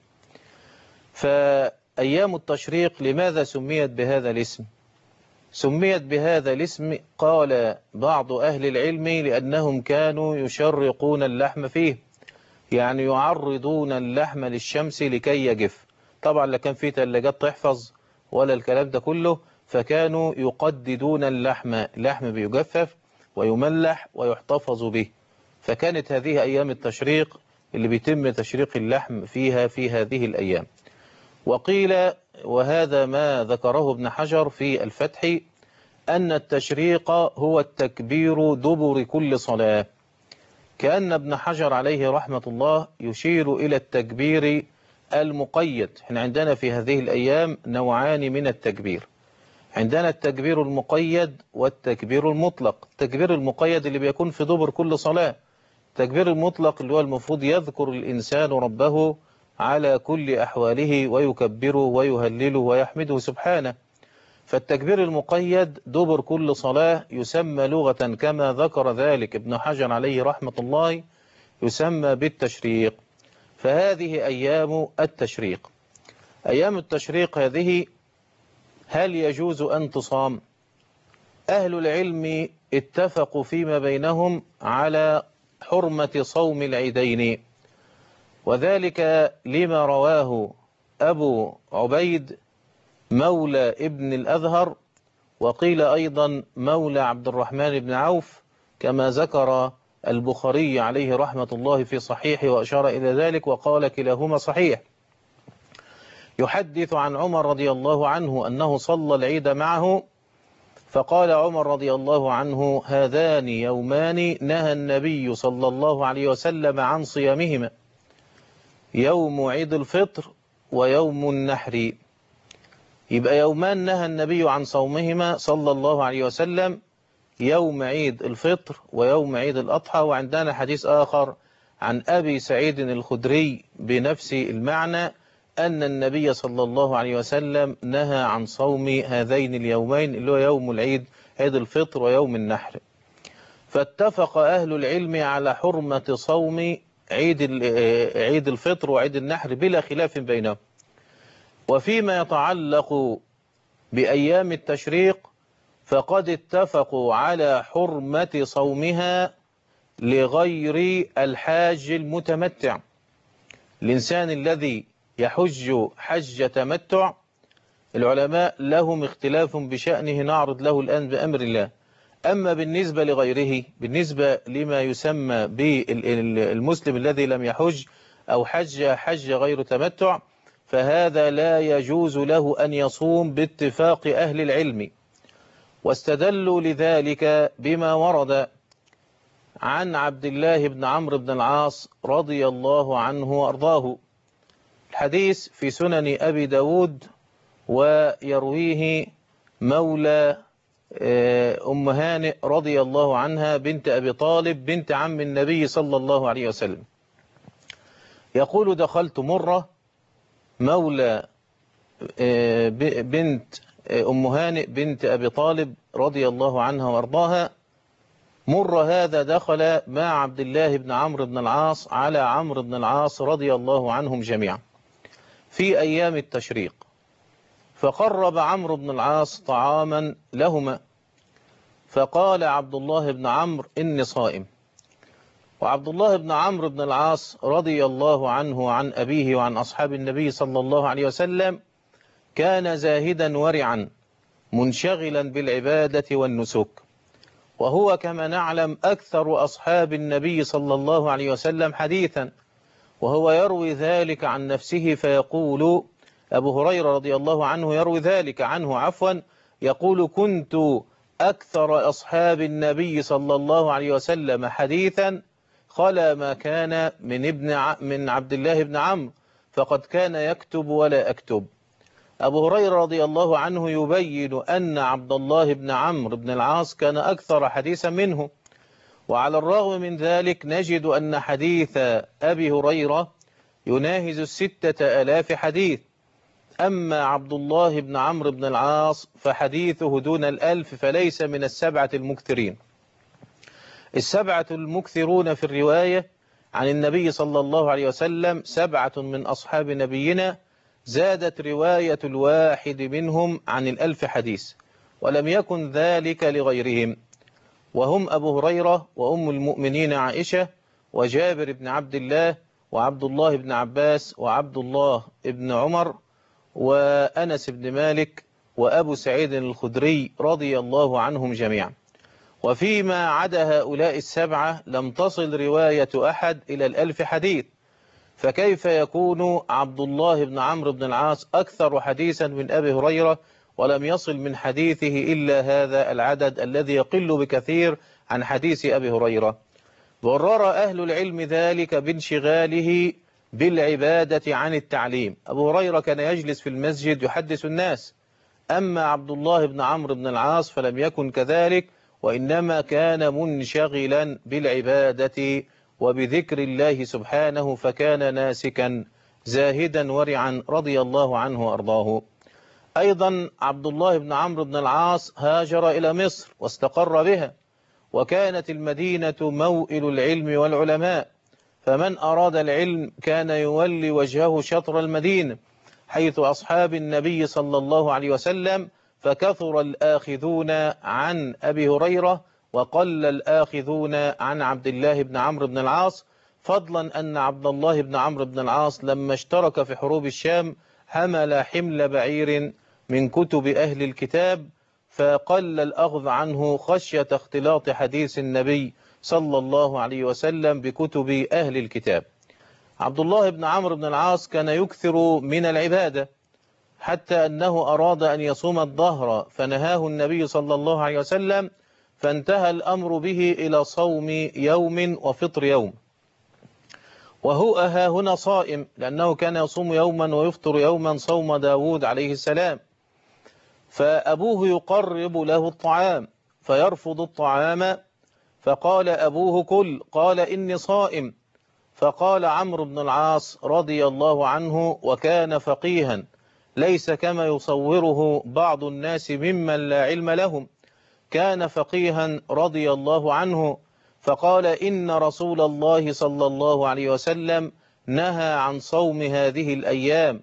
فأيام التشريق لماذا سميت بهذا الاسم؟ سميت بهذا الاسم قال بعض أهل العلم لأنهم كانوا يشرقون اللحم فيه، يعني يعرضون اللحم للشمس لكي يجف. طبعا لا كان فيه ثلاجات تحفظ ولا الكلام ده كله، فكانوا يقددون اللحم بيجفف ويملح ويحتفظ به. فكانت هذه أيام التشريق اللي بيتم تشريق اللحم فيها في هذه الأيام. وقيل، وهذا ما ذكره ابن حجر في الفتح، أن التشريق هو التكبير دبر كل صلاة. كأن ابن حجر عليه رحمة الله يشير إلى التكبير المقيد. احنا عندنا في هذه الأيام نوعان من التكبير، عندنا التكبير المقيد والتكبير المطلق. التكبير المقيد اللي بيكون في دبر كل صلاة، التكبير المطلق اللي هو المفروض يذكر الإنسان ربه على كل أحواله ويكبره ويهلله ويحمده سبحانه. فالتكبير المقيد دبر كل صلاة يسمى لغة كما ذكر ذلك ابن حجر عليه رحمة الله يسمى بالتشريق. فهذه أيام التشريق. أيام التشريق هذه هل يجوز أن تصام؟ أهل العلم اتفقوا فيما بينهم على حرمة صوم العيدين، وذلك لما رواه أبو عبيد مولى ابن الأذهر، وقيل أيضا مولى عبد الرحمن بن عوف، كما ذكر البخاري عليه رحمة الله في صحيحه وأشار إلى ذلك وقال كلاهما صحيح. يحدث عن عمر رضي الله عنه أنه صلى العيد معه، فقال عمر رضي الله عنه: هذان يومان نهى النبي صلى الله عليه وسلم عن صيامهما، يوم عيد الفطر ويوم النحر. يبقى يومان نهى النبي عن صومهما صلى الله عليه وسلم، يوم عيد الفطر ويوم عيد الأضحى. وعندنا حديث آخر عن أبي سعيد الخدري بنفس المعنى، أن النبي صلى الله عليه وسلم نهى عن صوم هذين اليومين اللي هو يوم العيد عيد الفطر ويوم النحر. فاتفق أهل العلم على حرمة صوم عيد الفطر وعيد النحر بلا خلاف بينهم. وفيما يتعلق بأيام التشريق فقد اتفقوا على حرمة صومها لغير الحاج المتمتع. الإنسان الذي يحج حج تمتع العلماء لهم اختلاف بشأنه نعرض له الآن بأمر الله. أما بالنسبة لغيره، بالنسبة لما يسمى بالمسلم الذي لم يحج أو حج غير تمتع، فهذا لا يجوز له أن يصوم باتفاق أهل العلم. واستدلوا لذلك بما ورد عن عبد الله بن عمرو بن العاص رضي الله عنه وأرضاه. الحديث في سنن أبي داود، ويرويه مولى أم هانئ رضي الله عنها بنت أبي طالب بنت عم النبي صلى الله عليه وسلم. يقول: دخلت مرة مولى بنت أم هانئ بنت أبي طالب رضي الله عنها وأرضاها. مر هذا دخل مع عبد الله بن عمرو بن العاص على عمرو بن العاص رضي الله عنهم جميعا في أيام التشريق، فقرب عمرو بن العاص طعاما لهما، فقال عبد الله بن عمرو: إني صائم. وعبد الله بن عمرو بن العاص رضي الله عنه وعن أبيه وعن أصحاب النبي صلى الله عليه وسلم كان زاهدا ورعا منشغلا بالعبادة والنسك، وهو كما نعلم أكثر أصحاب النبي صلى الله عليه وسلم حديثا، وهو يروي ذلك عن نفسه فيقول: أبو هريرة رضي الله عنه يروي ذلك عنه عفوا، يقول: كنت أكثر أصحاب النبي صلى الله عليه وسلم حديثا خلا ما كان من عبد الله بن عمرو، فقد كان يكتب ولا أكتب. أبو هريرة رضي الله عنه يبين أن عبد الله بن عمرو بن العاص كان أكثر حديثا منه، وعلى الرغم من ذلك نجد أن حديث أبي هريرة يناهز 6000 حديث. أما عبد الله بن عمرو بن العاص فحديثه دون 1000، فليس من السبعة المكثرين. السبعة المكثرون في الرواية عن النبي صلى الله عليه وسلم 7 من أصحاب نبينا، زادت رواية الواحد منهم عن 1000 حديث، ولم يكن ذلك لغيرهم، وهم أبو هريرة وأم المؤمنين عائشة وجابر بن عبد الله وعبد الله بن عباس وعبد الله بن عمر وأنس بن مالك وأبو سعيد الخدري رضي الله عنهم جميعا. وفيما عدا هؤلاء السبعة لم تصل رواية أحد إلى 1000 حديث، فكيف يكون عبد الله بن عمرو بن العاص أكثر حديثا من أبي هريرة ولم يصل من حديثه إلا هذا العدد الذي يقل بكثير عن حديث أبي هريرة؟ برر أهل العلم ذلك بانشغاله بالعبادة عن التعليم. أبو هريرة كان يجلس في المسجد يحدث الناس، أما عبد الله بن عمرو بن العاص فلم يكن كذلك، وإنما كان منشغلا بالعبادة وبذكر الله سبحانه، فكان ناسكا زاهدا ورعا رضي الله عنه وأرضاه. أيضا عبد الله بن عمرو بن العاص هاجر إلى مصر واستقر بها، وكانت المدينة موئل العلم والعلماء، فمن أراد العلم كان يولي وجهه شطر المدينة حيث أصحاب النبي صلى الله عليه وسلم، فكثر الآخذون عن أبي هريرة وقل الآخذون عن عبد الله بن عمرو بن العاص، فضلا أن عبد الله بن عمرو بن العاص لما اشترك في حروب الشام حمل حمل بعير من كتب أهل الكتاب، فقل الأخذ عنه خشية اختلاط حديث النبي صلى الله عليه وسلم بكتب أهل الكتاب. عبد الله بن عمرو بن العاص كان يكثر من العبادة حتى أنه أراد أن يصوم الظهر فنهاه النبي صلى الله عليه وسلم، فانتهى الأمر به إلى صوم يوم وفطر يوم، وهو هنا صائم لأنه كان يصوم يوما ويفطر يوما صوم داود عليه السلام. فأبوه يقرب له الطعام فيرفض الطعام، فقال أبوه: كل. قال: إني صائم. فقال عمرو بن العاص رضي الله عنه، وكان فقيها ليس كما يصوره بعض الناس ممن لا علم لهم، كان فقيها رضي الله عنه، فقال: إن رسول الله صلى الله عليه وسلم نهى عن صوم هذه الأيام،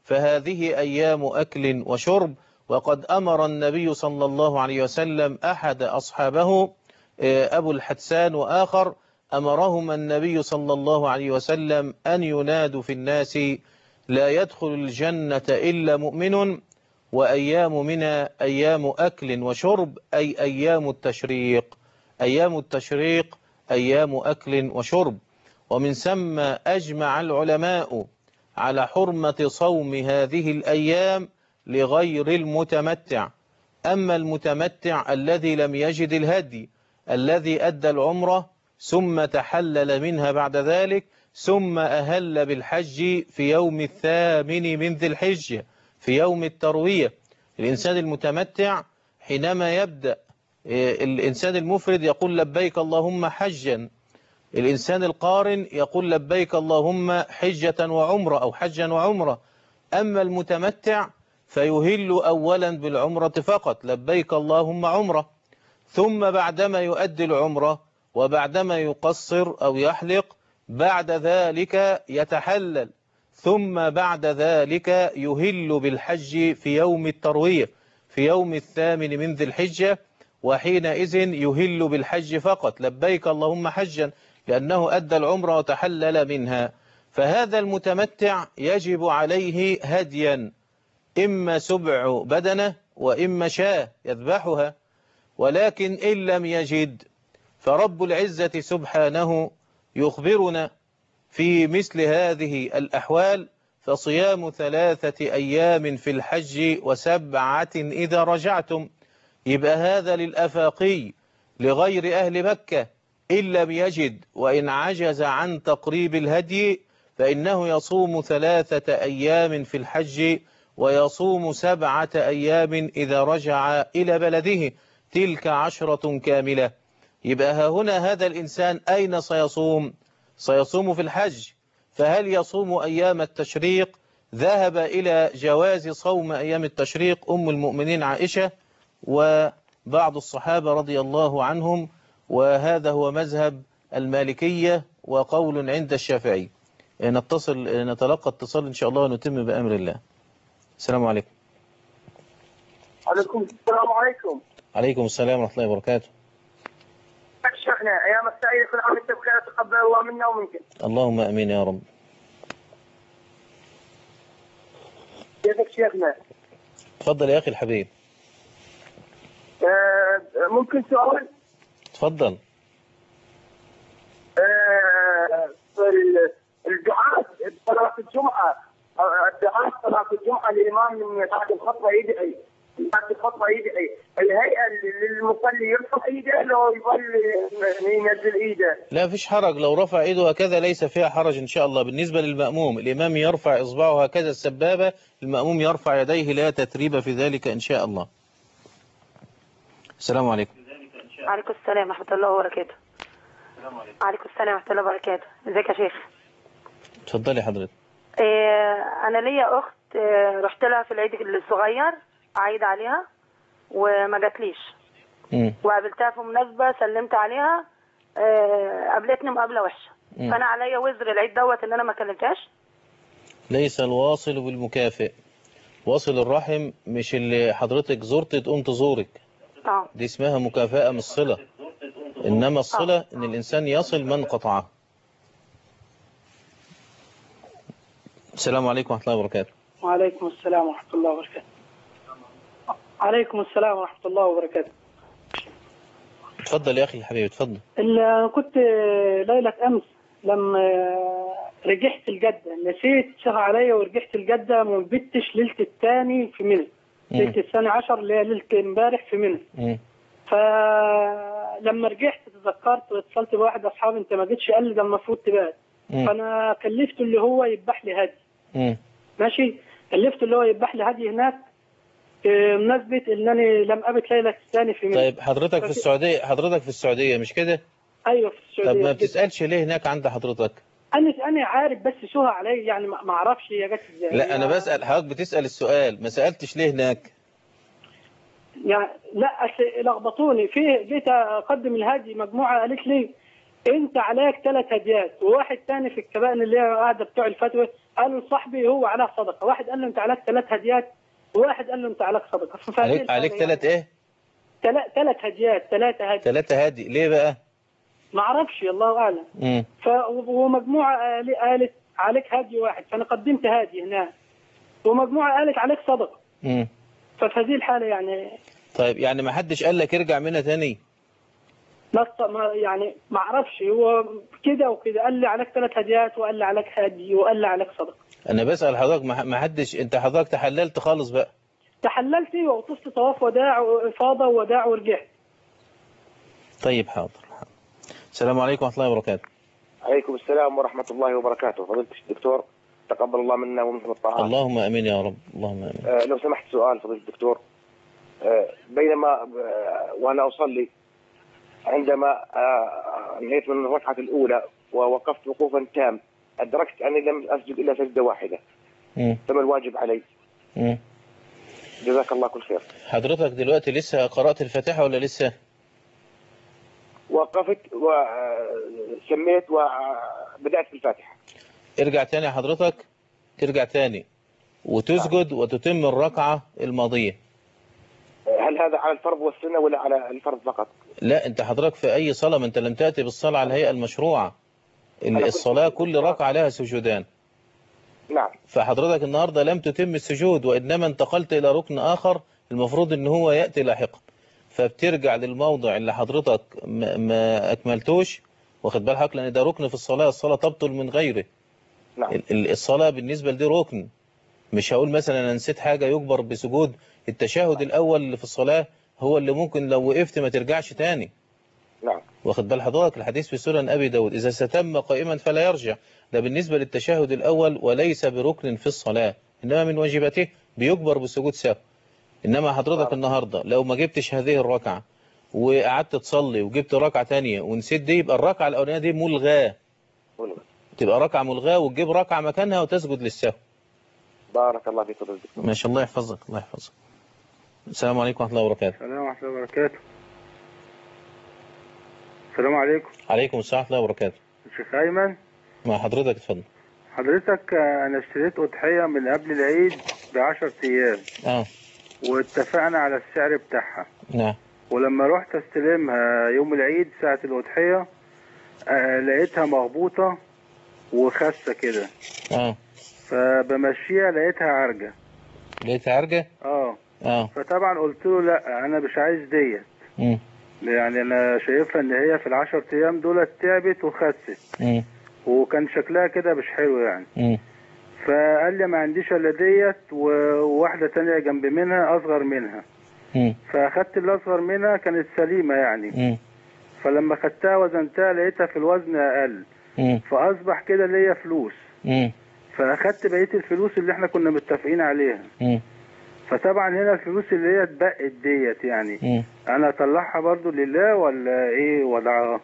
فهذه أيام أكل وشرب، وقد أمر النبي صلى الله عليه وسلم أحد أصحابه أبو الحدثان وآخر، أمرهما النبي صلى الله عليه وسلم أن ينادوا في الناس: لا يدخل الجنة إلا مؤمن، وأيام منا أيام أكل وشرب، أي أيام التشريق. أيام التشريق أيام أكل وشرب. ومن ثم أجمع العلماء على حرمة صوم هذه الأيام لغير المتمتع. أما المتمتع الذي لم يجد الهدي، الذي أدى العمرة ثم تحلل منها بعد ذلك، ثم أهل بالحج في يوم 8 من ذي الحجة في يوم التروية. الإنسان المتمتع حينما يبدأ، الإنسان المفرد يقول: لبيك اللهم حجا، الإنسان القارن يقول: لبيك اللهم حجة وعمرة أو حجا وعمرة. أما المتمتع فيهل أولا بالعمرة فقط: لبيك اللهم عمرة، ثم بعدما يؤدي العمرة وبعدما يقصر أو يحلق بعد ذلك يتحلل، ثم بعد ذلك يهل بالحج في يوم التروية في يوم 8 من ذي الحجة، وحينئذ يهل بالحج فقط: لبيك اللهم حجا، لأنه أدى العمرة وتحلل منها. فهذا المتمتع يجب عليه هديا، إما سبع بدنة وإما شاة يذبحها، ولكن إن لم يجد فرب العزة سبحانه يخبرنا في مثل هذه الأحوال، فصيام 3 أيام في الحج و7 إذا رجعتم. يبقى هذا للأفاقي لغير أهل مكة إن لم يجد، وإن عجز عن تقريب الهدي فإنه يصوم 3 أيام في الحج ويصوم 7 أيام إذا رجع إلى بلده، تلك 10 كاملة. يبقى ها هنا هذا الإنسان أين سيصوم؟ سيصوم في الحج، فهل يصوم أيام التشريق؟ ذهب إلى جواز صوم أيام التشريق أم المؤمنين عائشة وبعض الصحابة رضي الله عنهم، وهذا هو مذهب المالكية وقول عند الشافعي. نتلقى اتصال إن شاء الله ونتم بأمر الله. السلام عليكم. عليكم السلام. عليكم. عليكم السلام ورحمة الله وبركاته. شيخنا أيام السعيدة، كل عام وأنت بخير، تقبل الله منا ومنكم. اللهم أمين يا رب. كيفك شيخنا؟ تفضل يا أخي الحبيب. ممكن سؤال؟ تفضل. الدعاء صلاة الجمعة، الدعاء صلاة الجمعة الإمام من بعد الخطبة يدعي، بعد الخطبة يدعي، الهيئة للمصلي يرفع ايده لو يظل ينزل ايده؟ لا فيش حرج، لو رفع ايده هكذا ليس فيها حرج ان شاء الله. بالنسبة للمأموم، الإمام يرفع إصبعه هكذا السبابة، المأموم يرفع يديه، لا تتريب في ذلك ان شاء الله. السلام عليكم. وعليكم السلام ورحمة الله وبركاته. وعليكم السلام ورحمة الله وبركاته. ازيك يا شيخ؟ اتفضلي حضرتك. انا ليا اخت، رحت لها في العيد الصغير عايد عليها وما جاتليش، وقابلتها في مناسبة سلمت عليها، قابلتني مقابلة وحشة، فانا عليا وزر العيد دوت ان انا ما كلمتهاش. ليس الواصل بالمكافئ، واصل الرحم مش اللي حضرتك زرت تقوم تزورك، دي اسمها مكافأة مش صلة، انما الصلة ان الانسان يصل من قطعه. السلام عليكم ورحمة الله وبركاته. وعليكم السلام ورحمة الله وبركاته. عليكم السلام ورحمة الله وبركاته. اتفضل يا أخي الحبيب اتفضل. كنت ليلة أمس لما رجعت الجدة نسيت شهر عليا ورجعت الجدة ما بتش ليلة الثاني في منى، ليلة الثاني عشر اللي هي ليلة امبارح في منى. فلما رجعت تذكرت واتصلت بواحد أصحابي أنت ما جيتش، قال لي ده المفروض تبات. فأنا كلفته اللي هو يذبح لي هدي. ماشي، كلفته اللي هو يذبح لي هدي هناك بمناسبة انني لم ابت ليلة الثاني في منى. طيب حضرتك في السعودية، حضرتك في السعودية مش كده؟ ايوه في السعودية. طب ما بتسألش ليه هناك عند حضرتك؟ انا عارف بس شوها علي يعني ما اعرفش هي جت ازاي. لا انا بسأل حضرتك، بتسأل السؤال، ما سألتش ليه هناك؟ يعني لا لخبطوني في جيت اقدم الهدي، مجموعة قالت لي انت عليك 3 هديات، وواحد ثاني في الكبائن اللي هي قاعدة بتوع الفتوى قالوا لصاحبي هو عليه صدقة، واحد قال له انت عليك 3 هديات، وواحد قال له انت عليك صدقه. عليك 3 ايه؟ 3 هديات، 3 هدي. 3 هدي ليه بقى؟ ما اعرفش الله اعلم. ومجموعه قالت عليك هدي واحد، فانا قدمت هدي هناك، ومجموعه قالت عليك صدقه. ففي هذه الحاله يعني. طيب يعني ما حدش قال لك ارجع منها تاني؟ يعني ما اعرفش، هو كده وكده، قال لي عليك 3 هديات وقال لي عليك هدي وقال لي عليك صدقه. انا بسأل حضرتك ما حدش، انت حضرتك تحللت خالص بقى؟ تحللت وطفت طواف وداع وإفاضة وداع ورجعت. طيب حاضر. السلام عليكم ورحمة الله وبركاته. عليكم السلام ورحمة الله وبركاته. فضيلة الدكتور تقبل الله منا ومنكم الطاعات. اللهم امين يا رب. اللهم امين. لو سمحت سؤال فضيلة الدكتور، بينما وانا اصلي عندما انهيت من الركعة الاولى ووقفت وقوفا تام ادركت اني لم اسجد الا سجدة واحدة، فما الواجب علي؟ جزاك الله كل خير. حضرتك دلوقتي لسه قرأت الفاتحة ولا لسه؟ وقفت وسميت وبدأت بالفاتحة. ارجع تاني حضرتك، ترجع تاني وتسجد وتتم الركعة الماضية. هل هذا على الفرض والسنة ولا على الفرض فقط؟ لا انت حضرتك في اي صلاة، ما انت لم تأتي بالصلاة على الهيئة المشروعة. الصلاة كل ركعة لها سجودان. نعم. فحضرتك النهاردة لم تتم السجود وإنما انتقلت إلى ركن آخر المفروض إن هو يأتي لاحقا، فبترجع للموضع اللي حضرتك ما أكملتوش، واخد بال حضرتك، لأن ده ركن في الصلاة، الصلاة تبطل من غيره. نعم. الصلاة بالنسبة لدي ركن، مش هقول مثلا أنا نسيت حاجة يجبر بسجود. التشهد الأول اللي في الصلاة هو اللي ممكن لو وقفت ما ترجعش تاني. نعم. واخد بال حضرتك؟ الحديث في سنن أبي داود إذا ستم قائما فلا يرجع. ده بالنسبة للتشهد الأول وليس بركن في الصلاة، إنما من واجباته بيجبر بسجود سهو. إنما حضرتك النهاردة لو ما جبتش هذه الركعة وقعدت تصلي وجبت ركعة تانية ونسيت دي، يبقى الركعة الأولانية دي ملغاة، تبقى ركعة ملغاة وتجيب ركعة مكانها وتسجد للسهو. بارك الله فيك دكتور. ما شاء الله يحفظك، الله يحفظك. السلام عليكم ورحمة الله وبركاته. السلام ورحمة الله وبركاته. السلام عليكم. عليكم السلام ورحمة الله وبركاته. الشيخ أيمن. مع حضرتك اتفضل. حضرتك أنا اشتريت أضحية من قبل العيد ب10 أيام. واتفقنا على السعر بتاعها. نعم. ولما رحت استلمها يوم العيد ساعة الأضحية لقيتها مغبوطة وخاسة كده. فبمشيها لقيتها عرجة. لقيتها عرجة؟ فطبعا قلت له لا أنا مش عايز ديت. يعني أنا شايفها إن هي في ال10 أيام دول تعبت وخست. وكان شكلها كده مش حلو يعني. فقال لي ما عنديش الا ديت وواحده تانية جنب منها اصغر منها. فاخدت اللي اصغر منها كانت سليمه يعني. فلما خدتها وزنتها لقيتها في الوزن اقل. فاصبح كده ليا فلوس. فاخدت بقيه الفلوس اللي احنا كنا متفقين عليها. فطبعا هنا الفلوس اللي هي اتبقت ديت يعني انا اطلعها برضو لله ولا ايه وضعها؟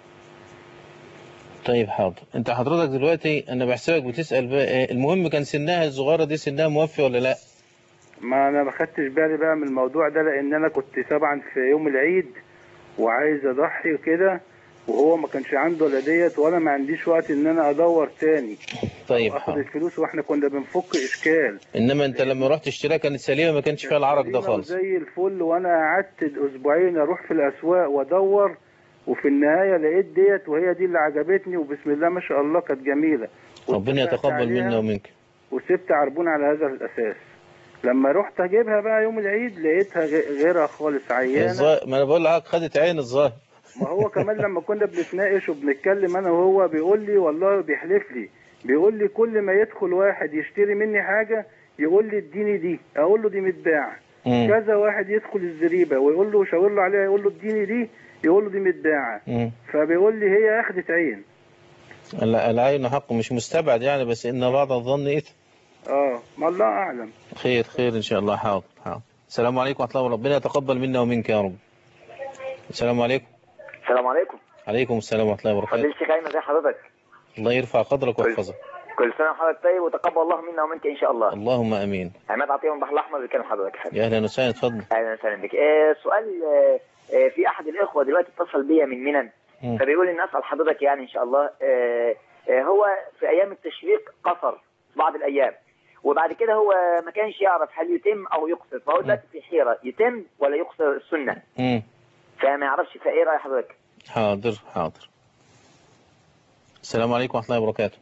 طيب حاضر. انت حضرتك دلوقتي انا بحسبك بتسأل بقى المهم كان سنها الصغيرة دي سنها موفي ولا لا؟ ما انا ما خدتش بالي بقى من الموضوع ده، لان انا كنت طبعا في يوم العيد وعايز اضحي وكده، وهو ما كانش عنده لا ديت وانا ما عنديش وقت ان انا ادور تاني. طيب اخد الفلوس واحنا كنا بنفك اشكال. انما انت لما رحت اشتريها كانت سليمه ما كانش فيها العرق ده خالص. زي الفل. وانا قعدت اسبوعين اروح في الاسواق وادور، وفي النهاية لقيت ديت وهي دي اللي عجبتني وبسم الله ما شاء الله كانت جميلة. ربنا يتقبل منا ومنك. وسبت عربون على هذا الأساس. لما رحت أجيبها بقى يوم العيد لقيتها غيرها خالص عيانة. ما أنا بقول لك خدت عين الظاهر. ما هو كمان لما كنا بنتناقش وبنتكلم أنا وهو بيقول لي والله بيحلف لي، بيقول لي كل ما يدخل واحد يشتري مني حاجة يقول لي اديني دي، أقول له دي متباعة. كذا واحد يدخل الزريبة ويقول له شاور له عليها يقول له اديني دي، يقول له دي متباعة. فبيقول لي هي اخدت عين. العين حق مش مستبعد يعني، بس ان بعض الظن اثم. ما الله اعلم. خير ان شاء الله. حاضر. السلام عليكم ورحمه الله. ربنا يتقبل منا ومنك يا رب. السلام عليكم. السلام عليكم. عليكم السلام ورحمه الله وبركاته. فضيلة الشيخ ايمن ازي حضرتك؟ الله يرفع قدرك ويحفظك. كل سنه وحضرتك طيب وتقبل الله منا ومنك ان شاء الله. اللهم امين. عماد عطيه من البحر الاحمر بيكلم حضرتك. يا اهلا وسهلا اتفضل. اهلا وسهلا بك. سؤال في احد الاخوه دلوقتي اتصل بيا من منن فبيقول ان اسال حضرتك يعني ان شاء الله هو في ايام التشريق قصر بعض الايام وبعد كده هو ما كانش يعرف هل يتم او يقصر، فهو دلوقتي في حيره يتم ولا يقصر السنه. فما يعرفش فايه راي حضرتك؟ حاضر. السلام عليكم ورحمه الله وبركاته.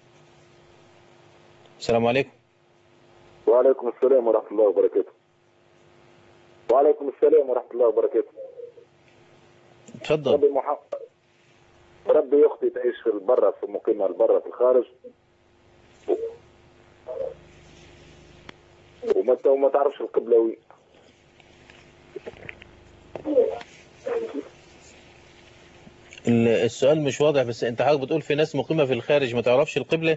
السلام عليكم. وعليكم السلام ورحمه الله وبركاته. وعليكم السلام ورحمة الله وبركاته. اتفضل. ربي أختي تعيش في البرة، في مقيمة البرة في الخارج، وما تعرفش القبلة وين. السؤال مش واضح، بس انت حضرتك بتقول في ناس مقيمة في الخارج ما تعرفش القبلة؟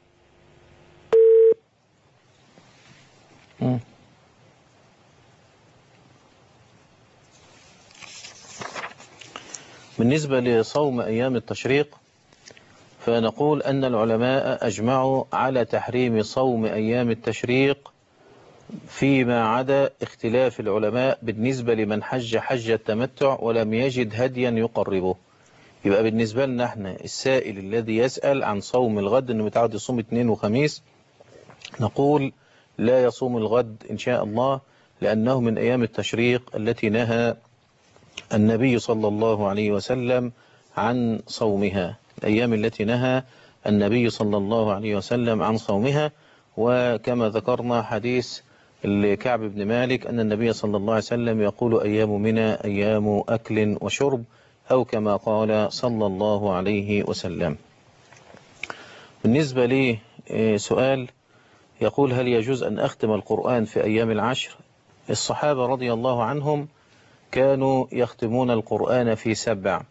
بالنسبة لصوم أيام التشريق فنقول أن العلماء أجمعوا على تحريم صوم أيام التشريق فيما عدا اختلاف العلماء بالنسبة لمن حج التمتع ولم يجد هديا يقربه. يبقى بالنسبة لنا احنا السائل الذي يسأل عن صوم الغد انه متعود يصوم اثنين وخميس، نقول لا يصوم الغد إن شاء الله، لأنه من أيام التشريق التي نهى النبي صلى الله عليه وسلم عن صومها، الأيام التي نهى النبي صلى الله عليه وسلم عن صومها. وكما ذكرنا حديث لكعب بن مالك أن النبي صلى الله عليه وسلم يقول أيام منى أيام أكل وشرب، أو كما قال صلى الله عليه وسلم. بالنسبة لي سؤال يقول: هل يجوز أن أختم القرآن في أيام العشر؟ الصحابة رضي الله عنهم كانوا يختمون القرآن في 7،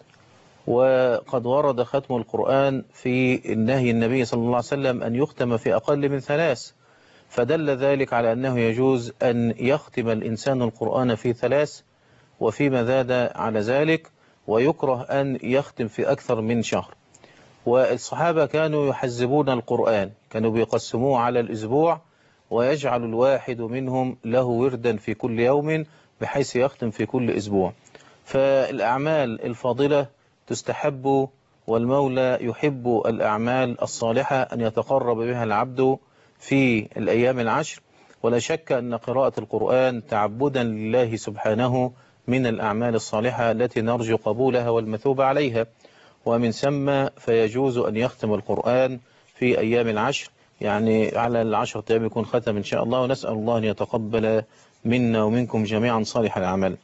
وقد ورد ختم القرآن في النهي النبي صلى الله عليه وسلم أن يختم في أقل من 3، فدل ذلك على أنه يجوز أن يختم الإنسان القرآن في 3 وفيما زاد على ذلك، ويكره أن يختم في أكثر من شهر. والصحابة كانوا يحزبون القرآن، كانوا بيقسموه على الأسبوع، ويجعل الواحد منهم له وردا في كل يوم بحيث يختم في كل أسبوع. فالأعمال الفاضلة تستحب، والمولى يحب الأعمال الصالحة أن يتقرب بها العبد في الأيام العشر، ولا شك أن قراءة القرآن تعبدا لله سبحانه من الأعمال الصالحة التي نرجو قبولها والمثوبة عليها، ومن ثم فيجوز أن يختم القرآن في أيام العشر، يعني على 10 أيام يكون ختم إن شاء الله، ونسأل الله أن يتقبل منا ومنكم جميعا صالح الأعمال.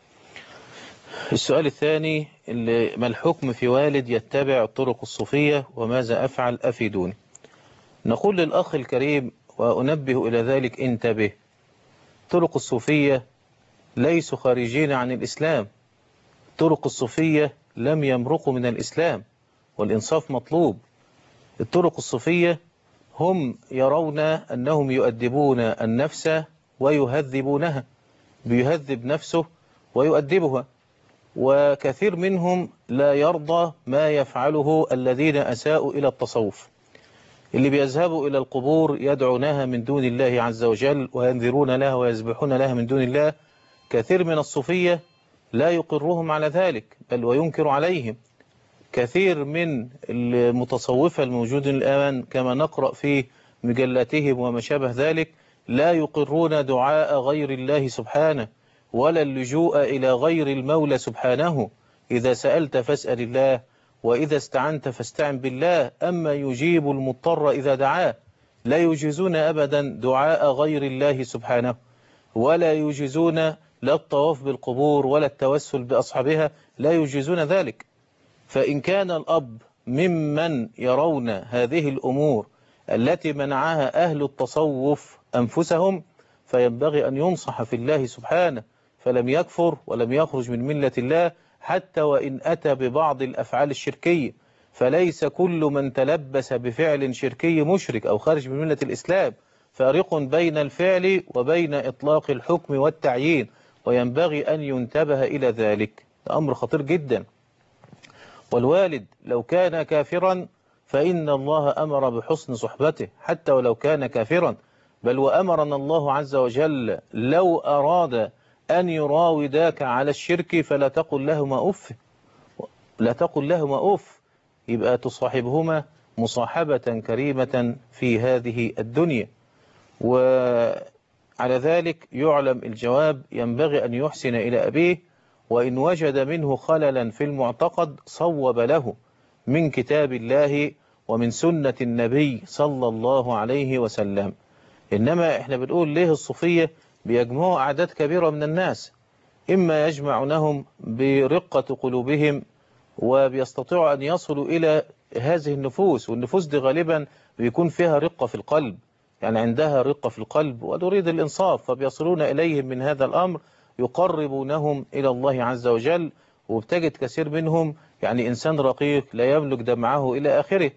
السؤال الثاني: ما الحكم في والد يتبع الطرق الصوفية وماذا أفعل؟ أفيدون. نقول للأخ الكريم وأنبه إلى ذلك: انتبه، طرق الصوفية ليسوا خارجين عن الإسلام، طرق الصوفية لم يمرقوا من الإسلام، والإنصاف مطلوب. الطرق الصوفية هم يرون أنهم يؤدبون النفس ويهذبونها، بيهذب نفسه ويؤدبها، وكثير منهم لا يرضى ما يفعله الذين أساءوا إلى التصوف، اللي بيذهبوا إلى القبور يدعونها من دون الله عز وجل وينذرون لها ويذبحون لها من دون الله. كثير من الصوفية لا يقرهم على ذلك بل وينكر عليهم. كثير من المتصوفة الموجودين الآن كما نقرأ في مجلاتهم وما شابه ذلك لا يقرون دعاء غير الله سبحانه ولا اللجوء إلى غير المولى سبحانه. إذا سألت فاسأل الله، وإذا استعنت فاستعن بالله، أما يجيب المضطر إذا دعاه. لا يجيزون أبدا دعاء غير الله سبحانه، ولا يجيزون لا الطواف بالقبور ولا التوسل بأصحابها، لا يجيزون ذلك. فإن كان الأب ممن يرون هذه الأمور التي منعها أهل التصوف أنفسهم، فينبغي أن ينصح في الله سبحانه، فلم يكفر ولم يخرج من ملة الله حتى وإن أتى ببعض الأفعال الشركية. فليس كل من تلبس بفعل شركي مشرك أو خارج من ملة الإسلام، فارق بين الفعل وبين إطلاق الحكم والتعيين، وينبغي أن ينتبه إلى ذلك. أمر خطير جدا. والوالد لو كان كافرا فإن الله أمر بحسن صحبته حتى ولو كان كافرا، بل وأمرنا الله عز وجل لو أراد أن يراوداك على الشرك فلا تقل لهما أف، لا تقل لهما أف، يبقى تصاحبهما مصاحبة كريمة في هذه الدنيا. وعلى ذلك يعلم الجواب: ينبغي أن يحسن إلى أبيه، وإن وجد منه خللا في المعتقد صوب له من كتاب الله ومن سنة النبي صلى الله عليه وسلم. إنما إحنا بنقول ليه الصوفية بيجمعوا أعداد كبيرة من الناس، إما يجمعونهم برقة قلوبهم وبيستطيعوا أن يصلوا إلى هذه النفوس، والنفوس دي غالبا بيكون فيها رقة في القلب، يعني عندها رقة في القلب وتريد الإنصاف، فبيصلون إليهم من هذا الأمر يقربونهم إلى الله عز وجل. وبتجد كثير منهم يعني إنسان رقيق لا يملك دمعه إلى آخره.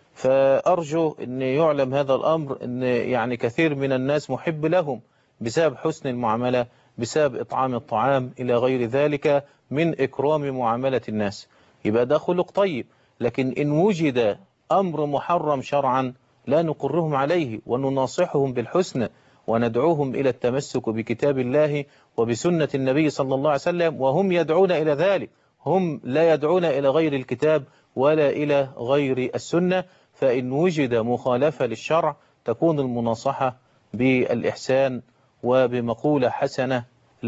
فأرجو أن يعلم هذا الأمر، أن يعني كثير من الناس محب لهم بسبب حسن المعاملة، بسبب إطعام الطعام إلى غير ذلك من إكرام معاملة الناس، يبقى ده خلق طيب. لكن إن وجد أمر محرم شرعا لا نقرهم عليه، ونناصحهم بالحسنى وندعوهم إلى التمسك بكتاب الله وبسنة النبي صلى الله عليه وسلم، وهم يدعون إلى ذلك، هم لا يدعون إلى غير الكتاب ولا إلى غير السنة. فإن وجد مخالفة للشرع تكون المناصحة بالإحسان وبمقولة حسنة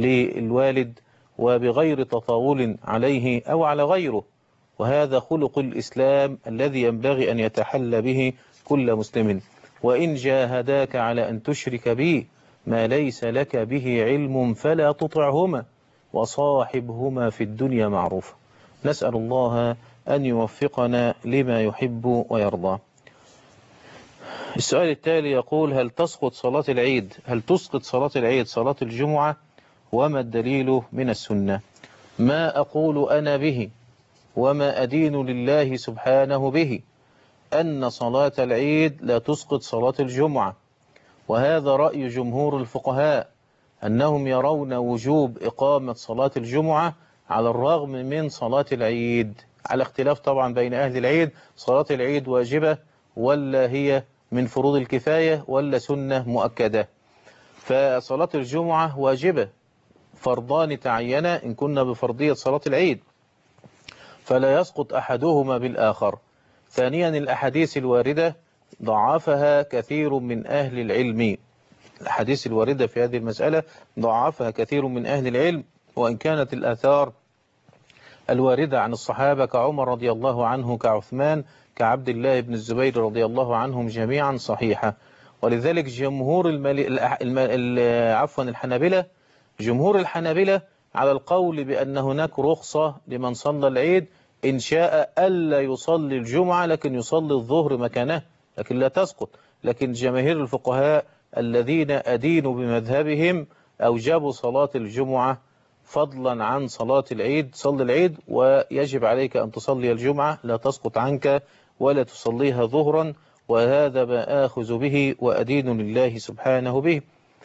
للوالد وبغير تطاول عليه أو على غيره، وهذا خلق الإسلام الذي ينبغي أن يتحلى به كل مسلم. وإن جاهداك على أن تشرك بي ما ليس لك به علم فلا تطعهما وصاحبهما في الدنيا معروفا. نسأل الله أن يوفقنا لما يحب ويرضى. السؤال التالي يقول: هل تسقط صلاة العيد صلاة الجمعة؟ وما الدليل من السنة؟ ما أقول أنا به وما أدين لله سبحانه به أن صلاة العيد لا تسقط صلاة الجمعة، وهذا رأي جمهور الفقهاء أنهم يرون وجوب إقامة صلاة الجمعة على الرغم من صلاة العيد، على اختلاف طبعا بين أهل العيد: صلاة العيد واجبة ولا هي من فروض الكفاية ولا سنة مؤكدة؟ فصلاة الجمعة واجبة، فرضان تعينا إن كنا بفرضية صلاة العيد، فلا يسقط أحدهما بالآخر. ثانيا، الأحاديث الواردة ضعفها كثير من أهل العلم، الأحاديث الواردة في هذه المسألة ضعفها كثير من أهل العلم، وإن كانت الآثار الواردة عن الصحابة كعمر رضي الله عنه، كعثمان، كعبد الله بن الزبير رضي الله عنهم جميعا صحيحة. ولذلك جمهور الحنابلة على القول بأن هناك رخصة لمن صلى العيد إن شاء ألا يصلي الجمعة لكن يصلي الظهر مكانه، لكن لا تسقط. لكن جماهير الفقهاء الذين أدينوا بمذهبهم أوجبوا صلاة الجمعة فضلا عن صلاة العيد. صلي العيد ويجب عليك أن تصلي الجمعة، لا تسقط عنك ولا تصليها ظهرا، وهذا ما آخذ به وأدين لله سبحانه به.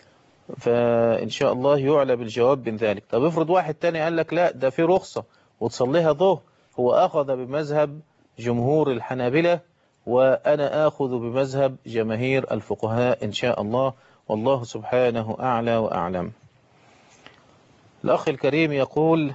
فإن شاء الله يعلى بالجواب من ذلك. طب افرض واحد تاني قال لك لا ده في رخصة وتصليها ظهر، هو أخذ بمذهب جمهور الحنابلة وأنا آخذ بمذهب جماهير الفقهاء إن شاء الله، والله سبحانه أعلى وأعلم. الأخ الكريم يقول: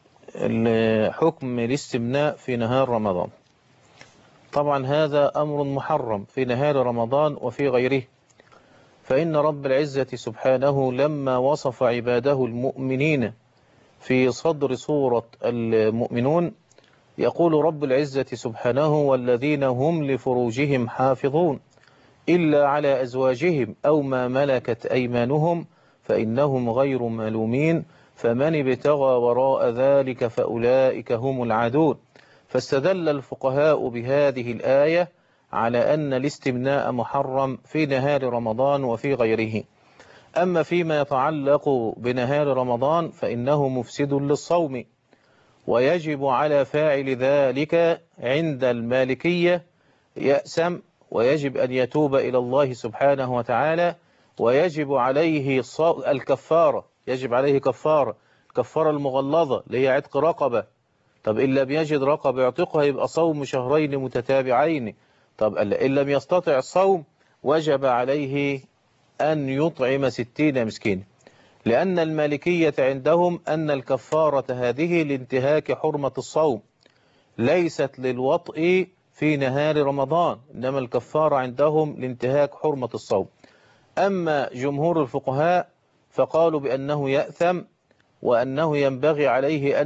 حكم الاستمناء في نهار رمضان. طبعا هذا أمر محرم في نهار رمضان وفي غيره، فإن رب العزة سبحانه لما وصف عباده المؤمنين في صدر سورة المؤمنون يقول رب العزة سبحانه: والذين هم لفروجهم حافظون إلا على أزواجهم أو ما ملكت أيمانهم فإنهم غير ملومين فمن ابتغى وراء ذلك فأولئك هم العادون. فاستدل الفقهاء بهذه الآية على أن الاستمناء محرم في نهار رمضان وفي غيره. أما فيما يتعلق بنهار رمضان فإنه مفسد للصوم، ويجب على فاعل ذلك عند المالكية يأسم، ويجب أن يتوب إلى الله سبحانه وتعالى، ويجب عليه الكفارة، يجب عليه كفارة المغلظة اللي هي عتق رقبة. طب إن لم يجد رقبة يعتقها يبقى صوم شهرين متتابعين. طب إن لم يستطع الصوم وجب عليه أن يطعم 60 مسكين، لأن المالكية عندهم أن الكفارة هذه لانتهاك حرمة الصوم ليست للوطء في نهار رمضان، إنما الكفارة عندهم لانتهاك حرمة الصوم. أما جمهور الفقهاء فقالوا بأنه يأثم وأنه ينبغي عليه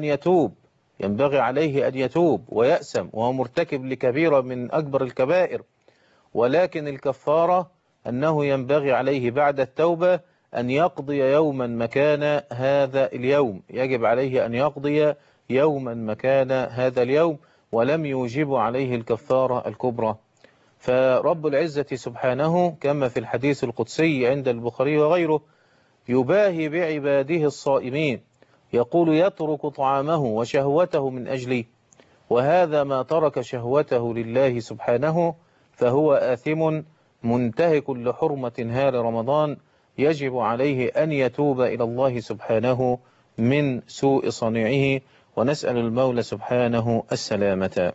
أن يتوب ويأسم، وهو مرتكب لكبيرة من أكبر الكبائر، ولكن الكفارة أنه ينبغي عليه بعد التوبة أن يقضي يوما مكان هذا اليوم، يجب عليه أن يقضي يوما مكان هذا اليوم، ولم يوجب عليه الكفارة الكبرى. فرب العزة سبحانه كما في الحديث القدسي عند البخاري وغيره يباهي بعباده الصائمين، يقول: يترك طعامه وشهوته من أجلي، وهذا ما ترك شهوته لله سبحانه فهو آثم منتهك لحرمة نهار رمضان، يجب عليه أن يتوب إلى الله سبحانه من سوء صنيعه، ونسأل المولى سبحانه السلامة.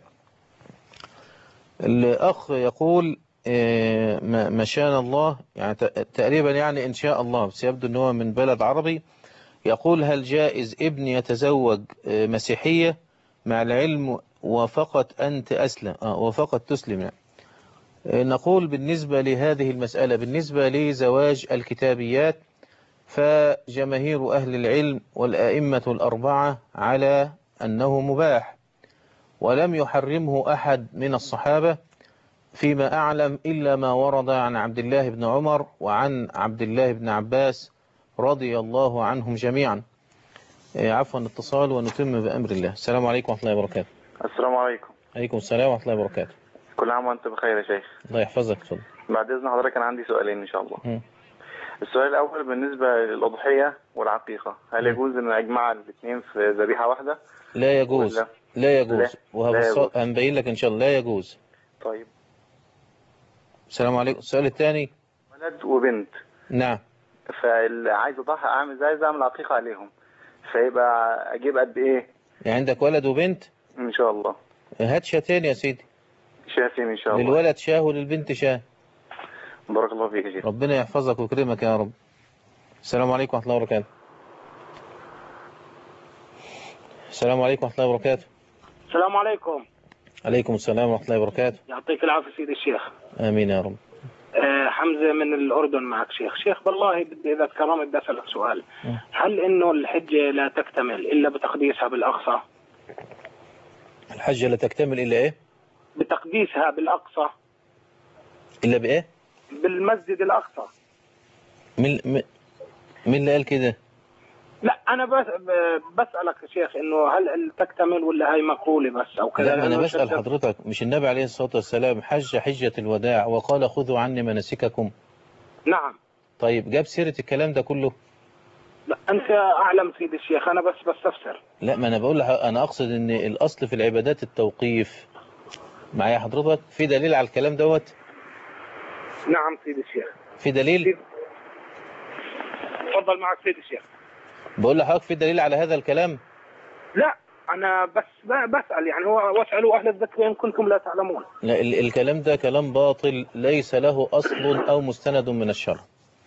الأخ يقول: ما شاء الله، يعني تقريبا يعني إن شاء الله، بس يبدو أنه من بلد عربي. يقول: هل جائز ابن يتزوج مسيحية مع العلم وفقط أنت أسلم وفقط تسلم؟ يعني نقول بالنسبة لهذه المسألة، بالنسبة لزواج الكتابيات فجماهير أهل العلم والأئمة الأربعة على أنه مباح، ولم يحرمه أحد من الصحابة فيما أعلم إلا ما ورد عن عبد الله بن عمر وعن عبد الله بن عباس رضي الله عنهم جميعا. عفوا الاتصال ونتم بأمر الله. السلام عليكم ورحمة الله وبركاته. السلام عليكم. عليكم السلام ورحمة الله وبركاته. كل عام وأنت بخير يا شيخ. الله يحفظك. اتفضل. بعد إذن حضرتك أنا عندي سؤالين إن شاء الله. السؤال الأول بالنسبة للأضحية والعقيقة، هل يجوز أن أجمع الاثنين في ذبيحة واحدة؟ لا يجوز. لا يجوز. وهنبين لك إن شاء الله لا يجوز. طيب. السلام عليكم. السؤال الثاني. ولد وبنت. نعم. فعايز أضحي عايز أعمل عقيقة عليهم، فيبقى أجيب قد إيه؟ يعني عندك ولد وبنت؟ إن شاء الله. هات شاتين يا سيدي. شاتين إن شاء الله. للولد شاه وللبنت شاه. بارك الله فيك يا شيخ. ربنا يحفظك ويكرمك يا رب. السلام عليكم ورحمة الله وبركاته. السلام عليكم ورحمة الله وبركاته. السلام عليكم. عليكم السلام ورحمة الله وبركاته. يعطيك العافية سيدي الشيخ. آمين يا رب. حمزة من الأردن معك شيخ والله بدي إذا تكرمت بدي أسألك سؤال. هل إنه الحجة لا تكتمل إلا بتقديسها بالأقصى؟ الحجة لا تكتمل إلا إيه؟ بتقديسها بالأقصى. إلا بإيه؟ بالمسجد الأقصى. مين اللي قال كده؟ لا أنا بسألك يا شيخ إنه هل تكتمل ولا هاي مقولة بس أو كذا؟ لا أنا بسأل حضرتك، مش النبي عليه الصلاة والسلام حجة الوداع وقال خذوا عني مناسككم؟ نعم. طيب جاب سيرة الكلام ده كله؟ لا أنت أعلم سيدي الشيخ، أنا بس بستفسر. لا ما أنا بقول أنا أقصد إن الأصل في العبادات التوقيف. معايا حضرتك؟ في دليل على الكلام دوت؟ نعم سيدي الشيخ. في دليل؟ تفضل معك سيدي الشيخ. بقول لحضرتك في دليل على هذا الكلام؟ لا أنا بس بسأل يعني هو واسألوا أهل الذكر إن كنتم لا تعلمون. لا الكلام ده كلام باطل ليس له أصل أو مستند من الشرع.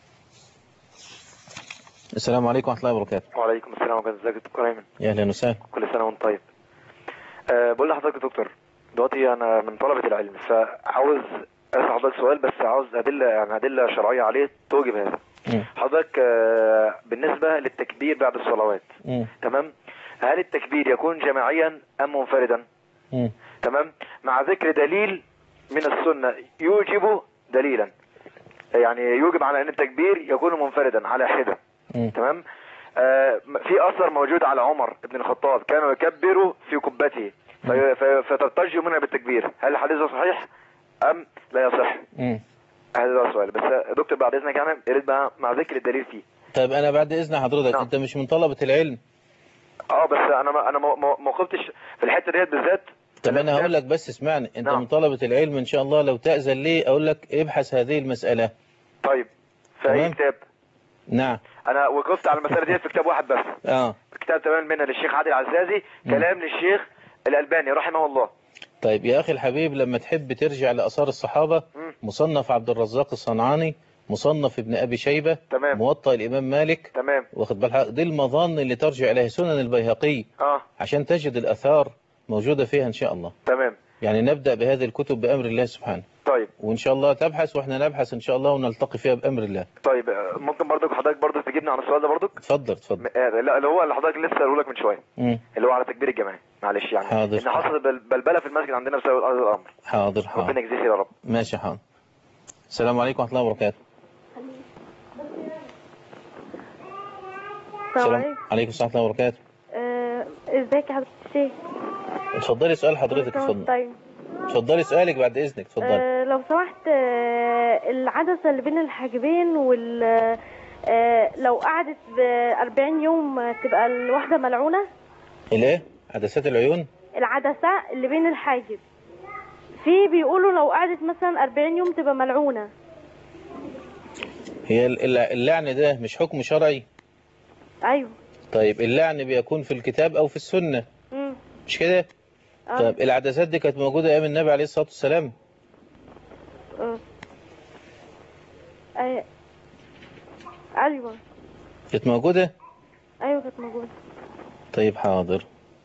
السلام عليكم ورحمة الله وبركاته. وعليكم السلام ورحمة الله. ازيك يا دكتور أيمن؟ يا أهلا وسهلا. كل سنة وأنت طيب. بقول لحضرتك يا دكتور دلوقتي أنا من طلبة العلم، فعاوز أسأل حضرتك سؤال بس عاوز أدلة شرعية عليه توجب هذا. حضرتك بالنسبة للتكبير بعد الصلوات تمام، هل التكبير يكون جماعيا أم منفردا؟ تمام، مع ذكر دليل من السنة يوجب دليلا، يعني يوجب على أن التكبير يكون منفردا على حدة. تمام. في أثر موجود على عمر بن الخطاب كانوا يكبروا في قبته فترتج منها بالتكبير، هل الحديث صحيح أم لا يصح؟ هذا السؤال بس دكتور بعد إذنك، يعني يريد بقى مع ذكر الدليل فيه. طيب أنا بعد إذن حضرتك أنت مش من طلبة العلم؟ بس أنا ما وقفتش في الحتة ديت بالذات. طب أنا هقول لك بس اسمعني، أنت من طلبة العلم إن شاء الله، لو تأذن لي أقول لك ابحث هذه المسألة. طيب في أي كتاب؟ نعم. أنا وقفت على المسألة دي في كتاب واحد بس. كتاب تمام منها للشيخ عادل عزازي، كلام للشيخ الألباني رحمه الله. طيب يا أخي الحبيب لما تحب ترجع لآثار الصحابة، مصنف عبد الرزاق الصنعاني، مصنف ابن أبي شيبة، تمام، موطأ الإمام مالك، تمام، واخد بالك، دي المظان اللي ترجع إليها، سنن البيهقي عشان تجد الآثار موجودة فيها إن شاء الله. تمام. يعني نبدأ بهذه الكتب بأمر الله سبحانه. طيب. وإن شاء الله تبحث وإحنا نبحث إن شاء الله ونلتقي فيها بأمر الله. طيب ممكن برضك حضرتك برضك تجيبنا عن السؤال ده برضك؟ اتفضل. لا اللي هو اللي حضرتك لسه قاله لك من شوية، اللي هو على تكبير الجماعي، معلش يعني حاضر. إن حصل بلبلة في المسجد عندنا بسبب هذا الأمر. حاضر. ربنا يجزيه خير يا رب. ماشي حاضر. السلام عليكم ورحمة الله وبركاته. السلام عليكم السلام ورحمة الله وبركاته. ازيك يا حضرتك الشيخ؟ اتفضلي سؤال حضرتك. اتفضل. طيب اتفضلي سؤالك بعد اذنك. اتفضلي. لو سمحت العدسة اللي بين الحاجبين لو قعدت 40 يوم تبقى الواحدة ملعونة؟ الايه؟ عدسات العيون؟ العدسة اللي بين الحاجب في بيقولوا لو قعدت مثلا 40 يوم تبقى ملعونة. هي اللعن ده مش حكم شرعي؟ ايوه. طيب اللعن بيكون في الكتاب او في السنة مش كده؟ طيب العدسات دي كانت موجودة ايام النبي عليه الصلاة والسلام؟ ايوه كانت موجودة؟ ايوه كانت موجودة. طيب حاضر.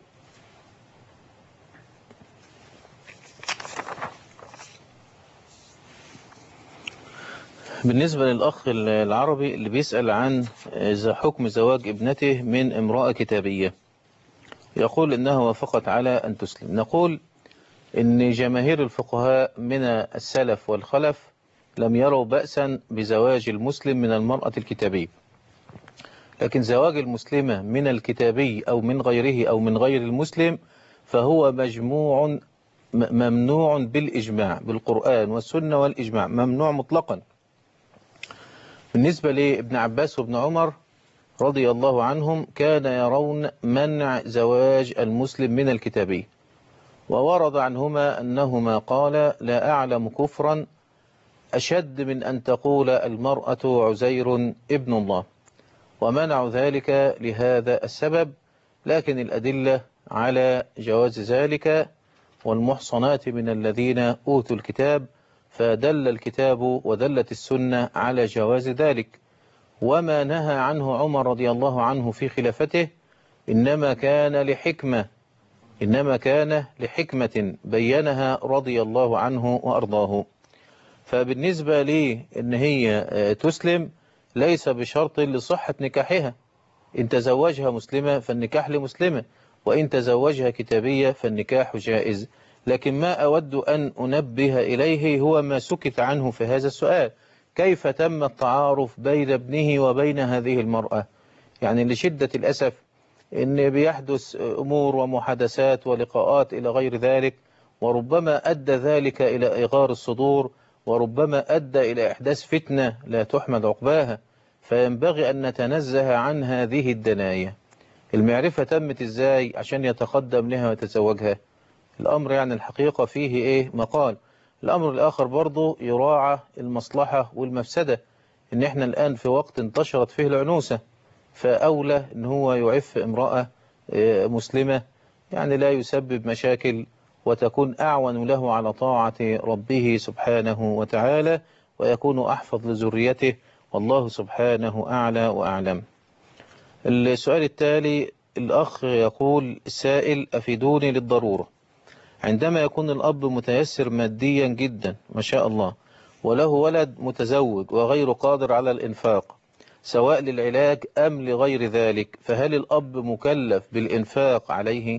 بالنسبة للأخ العربي اللي بيسأل عن حكم زواج ابنته من امرأة كتابية، يقول إنها وافقت على أن تسلم. نقول إن جماهير الفقهاء من السلف والخلف لم يروا بأسا بزواج المسلم من المرأة الكتابية، لكن زواج المسلمة من الكتابي أو من غيره أو من غير المسلم فهو مجموع ممنوع بالإجماع، بالقرآن والسنة والإجماع، ممنوع مطلقا. بالنسبة لابن عباس وابن عمر رضي الله عنهم كان يرون منع زواج المسلم من الكتابي، وورد عنهما أنهما قال لا أعلم كفرا أشد من أن تقول المرأة عزير ابن الله، ومنعوا ذلك لهذا السبب. لكن الأدلة على جواز ذلك والمحصنات من الذين أوتوا الكتاب، فدل الكتاب ودلت السنة على جواز ذلك. وما نهى عنه عمر رضي الله عنه في خلافته إنما كان لحكمة بينها رضي الله عنه وأرضاه. فبالنسبة لي إن هي تسلم ليس بشرط لصحة نكاحها، إن تزوجها مسلمة فالنكاح لمسلمة، وإن تزوجها كتابية فالنكاح جائز. لكن ما أود أن أنبه إليه هو ما سكت عنه في هذا السؤال، كيف تم التعارف بين ابنه وبين هذه المرأة؟ يعني لشدة الأسف إن بيحدث أمور ومحادثات ولقاءات إلى غير ذلك، وربما أدى ذلك إلى إغار الصدور، وربما أدى إلى إحداث فتنة لا تحمد عقباها. فينبغي أن نتنزه عن هذه الدنايا. المعرفة تمت إزاي عشان يتقدم لها ويتزوجها؟ الأمر يعني الحقيقة فيه مقال. الأمر الآخر برضو يراعى المصلحة والمفسدة، إن إحنا الآن في وقت انتشرت فيه العنوسة، فأولى إن هو يعف امرأة مسلمة، يعني لا يسبب مشاكل وتكون أعون له على طاعة ربه سبحانه وتعالى، ويكون أحفظ لذريته، والله سبحانه أعلى وأعلم. السؤال التالي، الأخ يقول السائل أفيدوني للضرورة، عندما يكون الأب متيسر ماديا جدا ما شاء الله، وله ولد متزوج وغير قادر على الإنفاق سواء للعلاج أم لغير ذلك، فهل الأب مكلف بالإنفاق عليه؟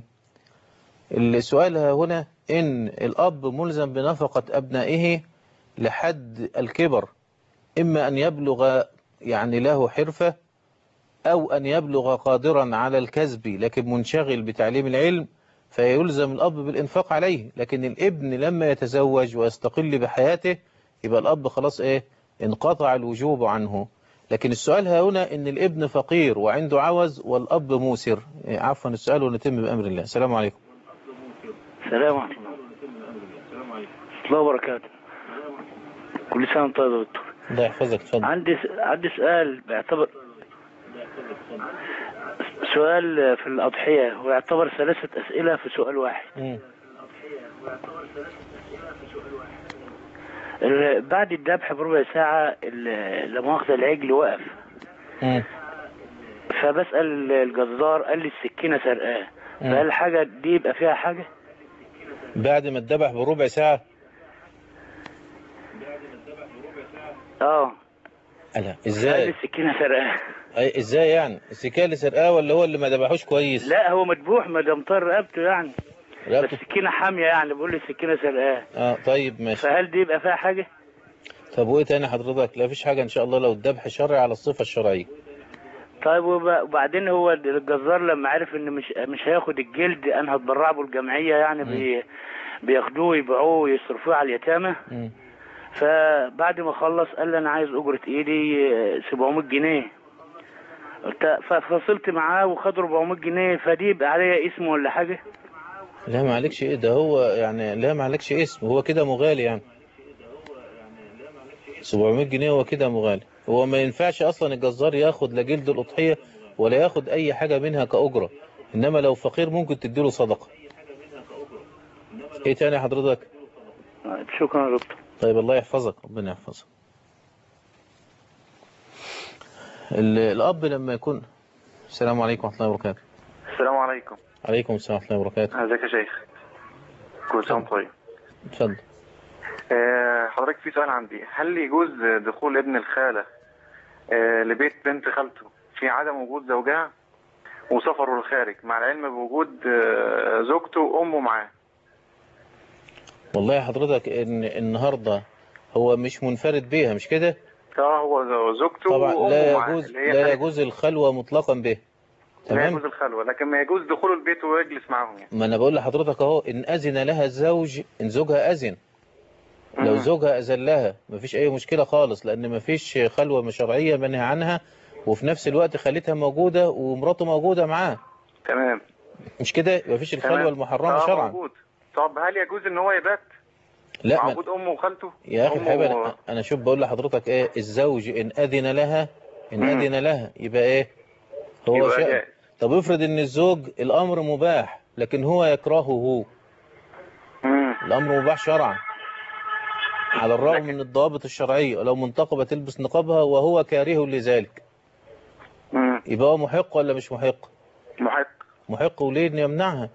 السؤال هنا إن الأب ملزم بنفقة أبنائه لحد الكبر، إما أن يبلغ يعني له حرفة، أو أن يبلغ قادرا على الكسب لكن منشغل بتعليم العلم، فيلزم الأب بالإنفاق عليه. لكن الابن لما يتزوج ويستقل بحياته يبقى الأب خلاص انقطع الوجوب عنه. لكن السؤال هنا إن الابن فقير وعنده عوز والأب موسر. عفوا السؤال ونتم بأمر الله. السلام عليكم. السلام عليكم ورحمة الله وبركاته. كل سنة وانت طيب يا دكتور. الله يحفظك. اتفضل. عندي سؤال بيعتبر سؤال في الأضحية، ويعتبر 3 أسئلة في سؤال واحد. بعد الذبح بربع ساعة لما أخذ العجل وقف، فبسأل الجزار قال لي السكينة سرقاه، فهل الحاجة دي يبقى فيها حاجة؟ بعد ما الذبح بربع ساعة؟ لا ازاي؟ السكينة سرقاه. ازاي يعني؟ السكينة اللي سرقاه ولا هو اللي ما ذبحوش كويس؟ لا هو مذبوح ما دام طار رقبته يعني، بس السكينة حامية يعني، بيقول لي السكينة سرقاه. طيب ماشي. فهل دي يبقى فيها حاجة؟ طب وايه تاني حضرتك؟ لا فيش حاجة ان شاء الله لو الذبح شرعي على الصفة الشرعية. طيب وبعدين هو الجزار لما عرف ان مش هياخد الجلد، انا هتبرع به الجمعية يعني بياخدوه يبيعوه ويصرفوه على اليتامى. فبعد ما خلص قال لي انا عايز اجرة ايدي 700 جنيه. ففصلت معاه وخد 400 جنيه، فدي يبقى عليا اسم ولا حاجة؟ لا ما عليكش ده هو يعني لا ما عليكش اسم، هو كده مغالي يعني 700 جنيه هو كده مغالي. هو ما ينفعش اصلا الجزار ياخد لا جلد الأضحية ولا ياخد اي حاجة منها كأجرة، انما لو فقير ممكن تديله صدقة. ايه تاني حضرتك؟ شكرا يا دكتور. طيب الله يحفظك، ربنا يحفظك. الأب لما يكون. السلام عليكم ورحمة الله وبركاته. السلام عليكم. عليكم السلام ورحمة الله وبركاته. ازيك يا شيخ؟ كل سنة طيب. اتفضل. حضرتك في سؤال عندي، هل يجوز دخول ابن الخالة لبيت بنت خالته في عدم وجود زوجها وسفره للخارج مع العلم بوجود زوجته وأمه معاه؟ والله حضرتك ان النهاردة هو مش منفرد بيها مش كده؟ هو زوجته طبعا وأمه لا معاه. يجوز لا يجوز الخلوة مطلقا به. لا يجوز الخلوة، لكن ما يجوز دخول البيت ويجلس معاهم يعني. ما أنا بقول لحضرتك أهو، إن أذن لها الزوج، إن زوجها أذن، لو زوجها أذن لها مفيش أي مشكلة خالص، لأن مفيش خلوة شرعية منهي عنها، وفي نفس الوقت خالتها موجودة ومراته موجودة معاه. تمام. مش كده؟ مفيش الخلوة المحرمة شرعا. موجود. طب هل يجوز إن هو يبات لا مع وجود أمه وخالته؟ يا أخي الحبيب، أنا شوف بقول لحضرتك إيه، الزوج إن أذن لها، أذن لها يبقى إيه؟ هو شأن. طب افرض إن الزوج الأمر مباح لكن هو يكرهه. الأمر مباح شرعا على الرغم من الضوابط الشرعية، ولو منتقبة تلبس نقابها وهو كاره لذلك، يبقى هو محق ولا مش محق؟ محق. وليه إن يمنعها؟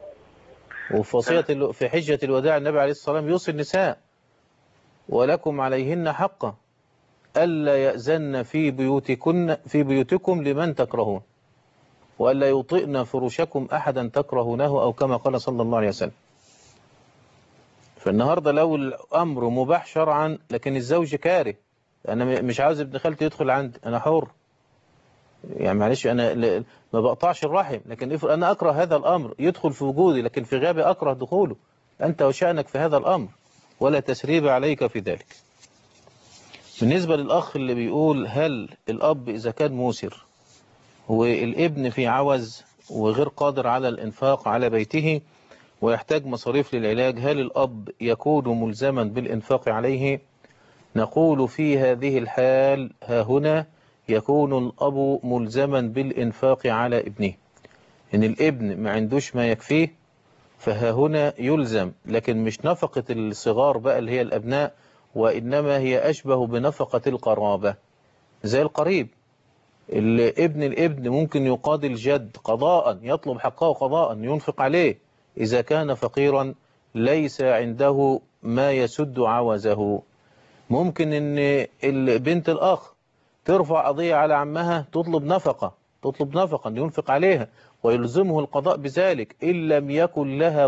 وفي وصية في حجة الوداع النبي عليه الصلاة والسلام يوصي النساء: ولكم عليهن حقا ألا يأذن في بيوتكم لمن تكرهون، وألا يطئن فرشكم أحدا تكرهونه، أو كما قال صلى الله عليه وسلم. فالنهاردة لو الأمر مباح شرعا لكن الزوج كاره، أنا مش عاوز ابن خالتي يدخل عندي، أنا حر يعني، معلش أنا ما بقطعش الرحم، لكن أنا أكره هذا الأمر يدخل في وجودي، لكن في غيابي أكره دخوله، أنت وشأنك في هذا الأمر ولا تسريب عليك في ذلك. بالنسبة للأخ اللي بيقول هل الأب إذا كان موسر والابن في عوز وغير قادر على الإنفاق على بيته ويحتاج مصاريف للعلاج، هل الأب يكون ملزما بالإنفاق عليه؟ نقول في هذه الحال ها هنا يكون الأب ملزما بالإنفاق على ابنه. إن الابن ما عندوش ما يكفيه فها هنا يلزم، لكن مش نفقة الصغار بقى اللي هي الأبناء، وإنما هي أشبه بنفقة القرابة زي القريب. الابن ممكن يقاضي الجد قضاء، يطلب حقه قضاء، ينفق عليه إذا كان فقيرا ليس عنده ما يسد عوزه. ممكن إن بنت الأخ ترفع قضية على عمها تطلب نفقة ينفق عليها ويلزمه القضاء بذلك إن لم يكن لها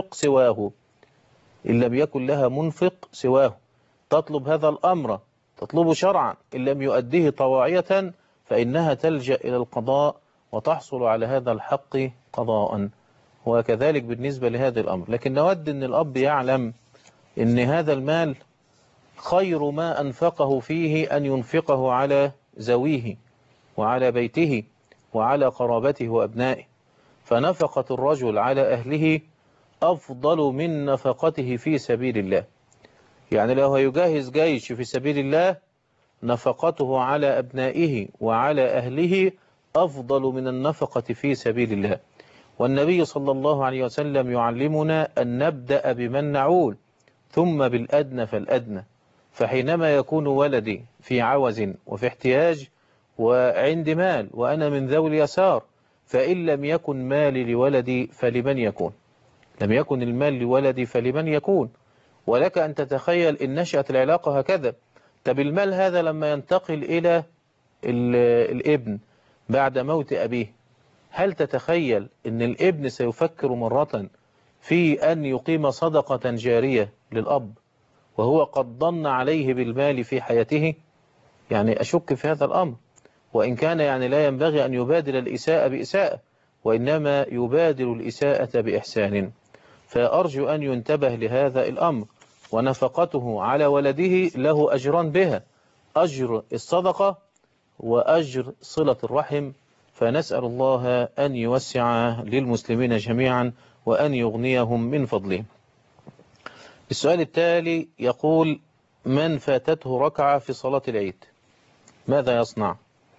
منفق سواه، تطلب هذا الأمر، تطلب شرعا، إن لم يؤديه طواعية فإنها تلجأ إلى القضاء وتحصل على هذا الحق قضاء. وكذلك بالنسبة لهذا الأمر. لكن نود أن الأب يعلم أن هذا المال خير ما أنفقه فيه أن ينفقه على ذويه وعلى بيته وعلى قرابته وأبنائه، فنفقة الرجل على أهله أفضل من نفقته في سبيل الله. يعني لو يجهز جيش في سبيل الله نفقته على أبنائه وعلى أهله أفضل من النفقة في سبيل الله. والنبي صلى الله عليه وسلم يعلمنا أن نبدأ بمن نعول ثم بالأدنى فالأدنى. فحينما يكون ولدي في عوز وفي احتياج وعندي مال وأنا من ذوي اليسار، فإن لم يكن مالي لولدي فلمن يكون؟ لم يكن المال لولدي فلمن يكون؟ ولك أن تتخيل إن نشأت العلاقة هكذا. طب المال هذا لما ينتقل إلى الابن بعد موت أبيه، هل تتخيل أن الابن سيفكر مرة في أن يقيم صدقة جارية للأب وهو قد ضن عليه بالمال في حياته؟ يعني أشك في هذا الأمر. وإن كان يعني لا ينبغي أن يبادل الإساءة بإساءة، وإنما يبادل الإساءة بإحسان. فأرجو أن ينتبه لهذا الأمر. ونفقته على ولده له أجران بها، أجر الصدقة وأجر صلة الرحم. فنسأل الله أن يوسع للمسلمين جميعا وأن يغنيهم من فضله. السؤال التالي يقول: من فاتته ركعة في صلاة العيد ماذا يصنع؟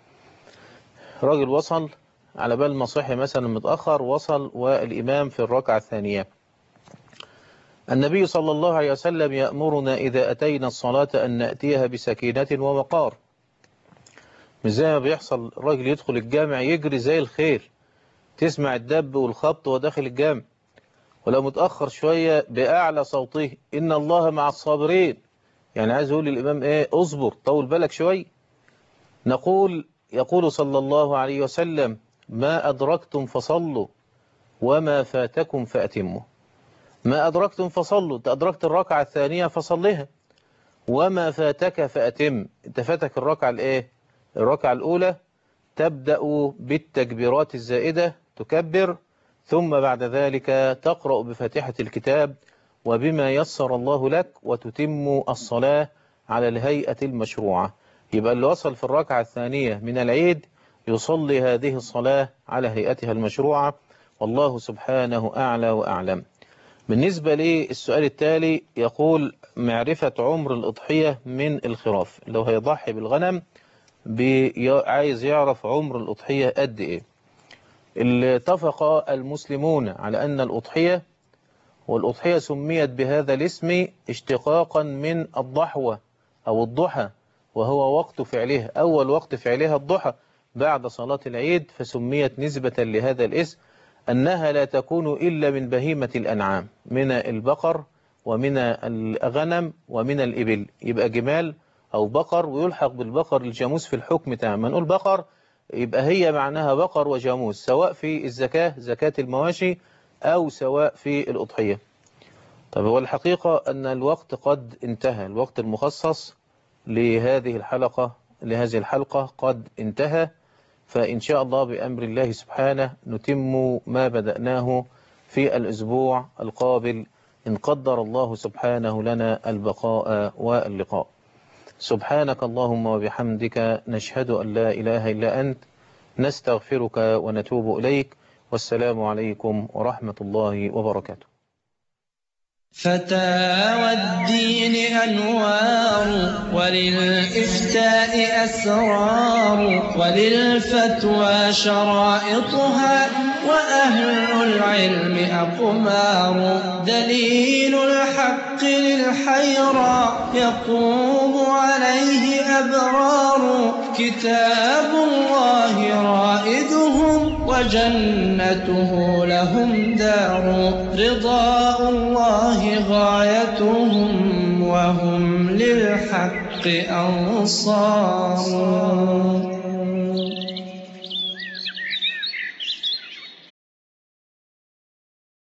راجل وصل على بال ما صحي مثلا متأخر، وصل والإمام في الركعة الثانية. النبي صلى الله عليه وسلم يأمرنا إذا أتينا الصلاة أن نأتيها بسكينة ووقار. مش زي ما بيحصل الراجل يدخل الجامع يجري زي الخيل، تسمع الدب والخبط وداخل الجامع، ولو متأخر شوية بأعلى صوته إن الله مع الصابرين، يعني عايز يقول للإمام إيه؟ أصبر، طول بالك شوي. يقول صلى الله عليه وسلم: ما أدركتم فصلوا وما فاتكم فأتموا. ما أدركتم فصلوا، أنت أدركت الركعة الثانية فصلها، وما فاتك فأتم، أنت فاتك الركعة الإيه؟ الركعة الأولى تبدأ بالتكبيرات الزائدة، تكبر، ثم بعد ذلك تقرأ بفاتحة الكتاب وبما يسر الله لك، وتتم الصلاة على الهيئة المشروعة. يبقى اللي وصل في الركعة الثانية من العيد يصلي هذه الصلاة على هيئتها المشروعة، والله سبحانه أعلى وأعلم. بالنسبة للسؤال التالي يقول معرفة عمر الأضحية من الخراف، لو هيضحي بالغنم عايز يعرف عمر الأضحية قد إيه. اتفق المسلمون على أن الأضحية، والأضحية سميت بهذا الاسم اشتقاقا من الضحوة أو الضحى، وهو وقت فعلها، أول وقت فعلها الضحى بعد صلاة العيد، فسميت نسبة لهذا الاسم أنها لا تكون إلا من بهيمة الأنعام، من البقر ومن الغنم ومن الإبل. يبقى جمال أو بقر، ويلحق بالبقر الجاموس في الحكم تماما. نقول بقر يبقى هي معناها بقر وجاموس، سواء في الزكاة، زكاة المواشي، أو سواء في الأضحية. طب هو الحقيقة أن الوقت قد انتهى، الوقت المخصص لهذه الحلقة قد انتهى، فإن شاء الله بأمر الله سبحانه نتم ما بدأناه في الأسبوع القابل إن قدر الله سبحانه لنا البقاء واللقاء. سبحانك اللهم وبحمدك، نشهد أن لا إله إلا أنت، نستغفرك ونتوب إليك، والسلام عليكم ورحمة الله وبركاته. فتاوى الدين أنوار، وللإفتاء أسرار، وللفتوى شرائطها، وأهل العلم أقمار. دليل الحق للحيرى يقوم عليه أبرار، كتاب الله رائدهم، وجنته لهم دار. رضاء الله غايتهم، وهم للحق أنصار.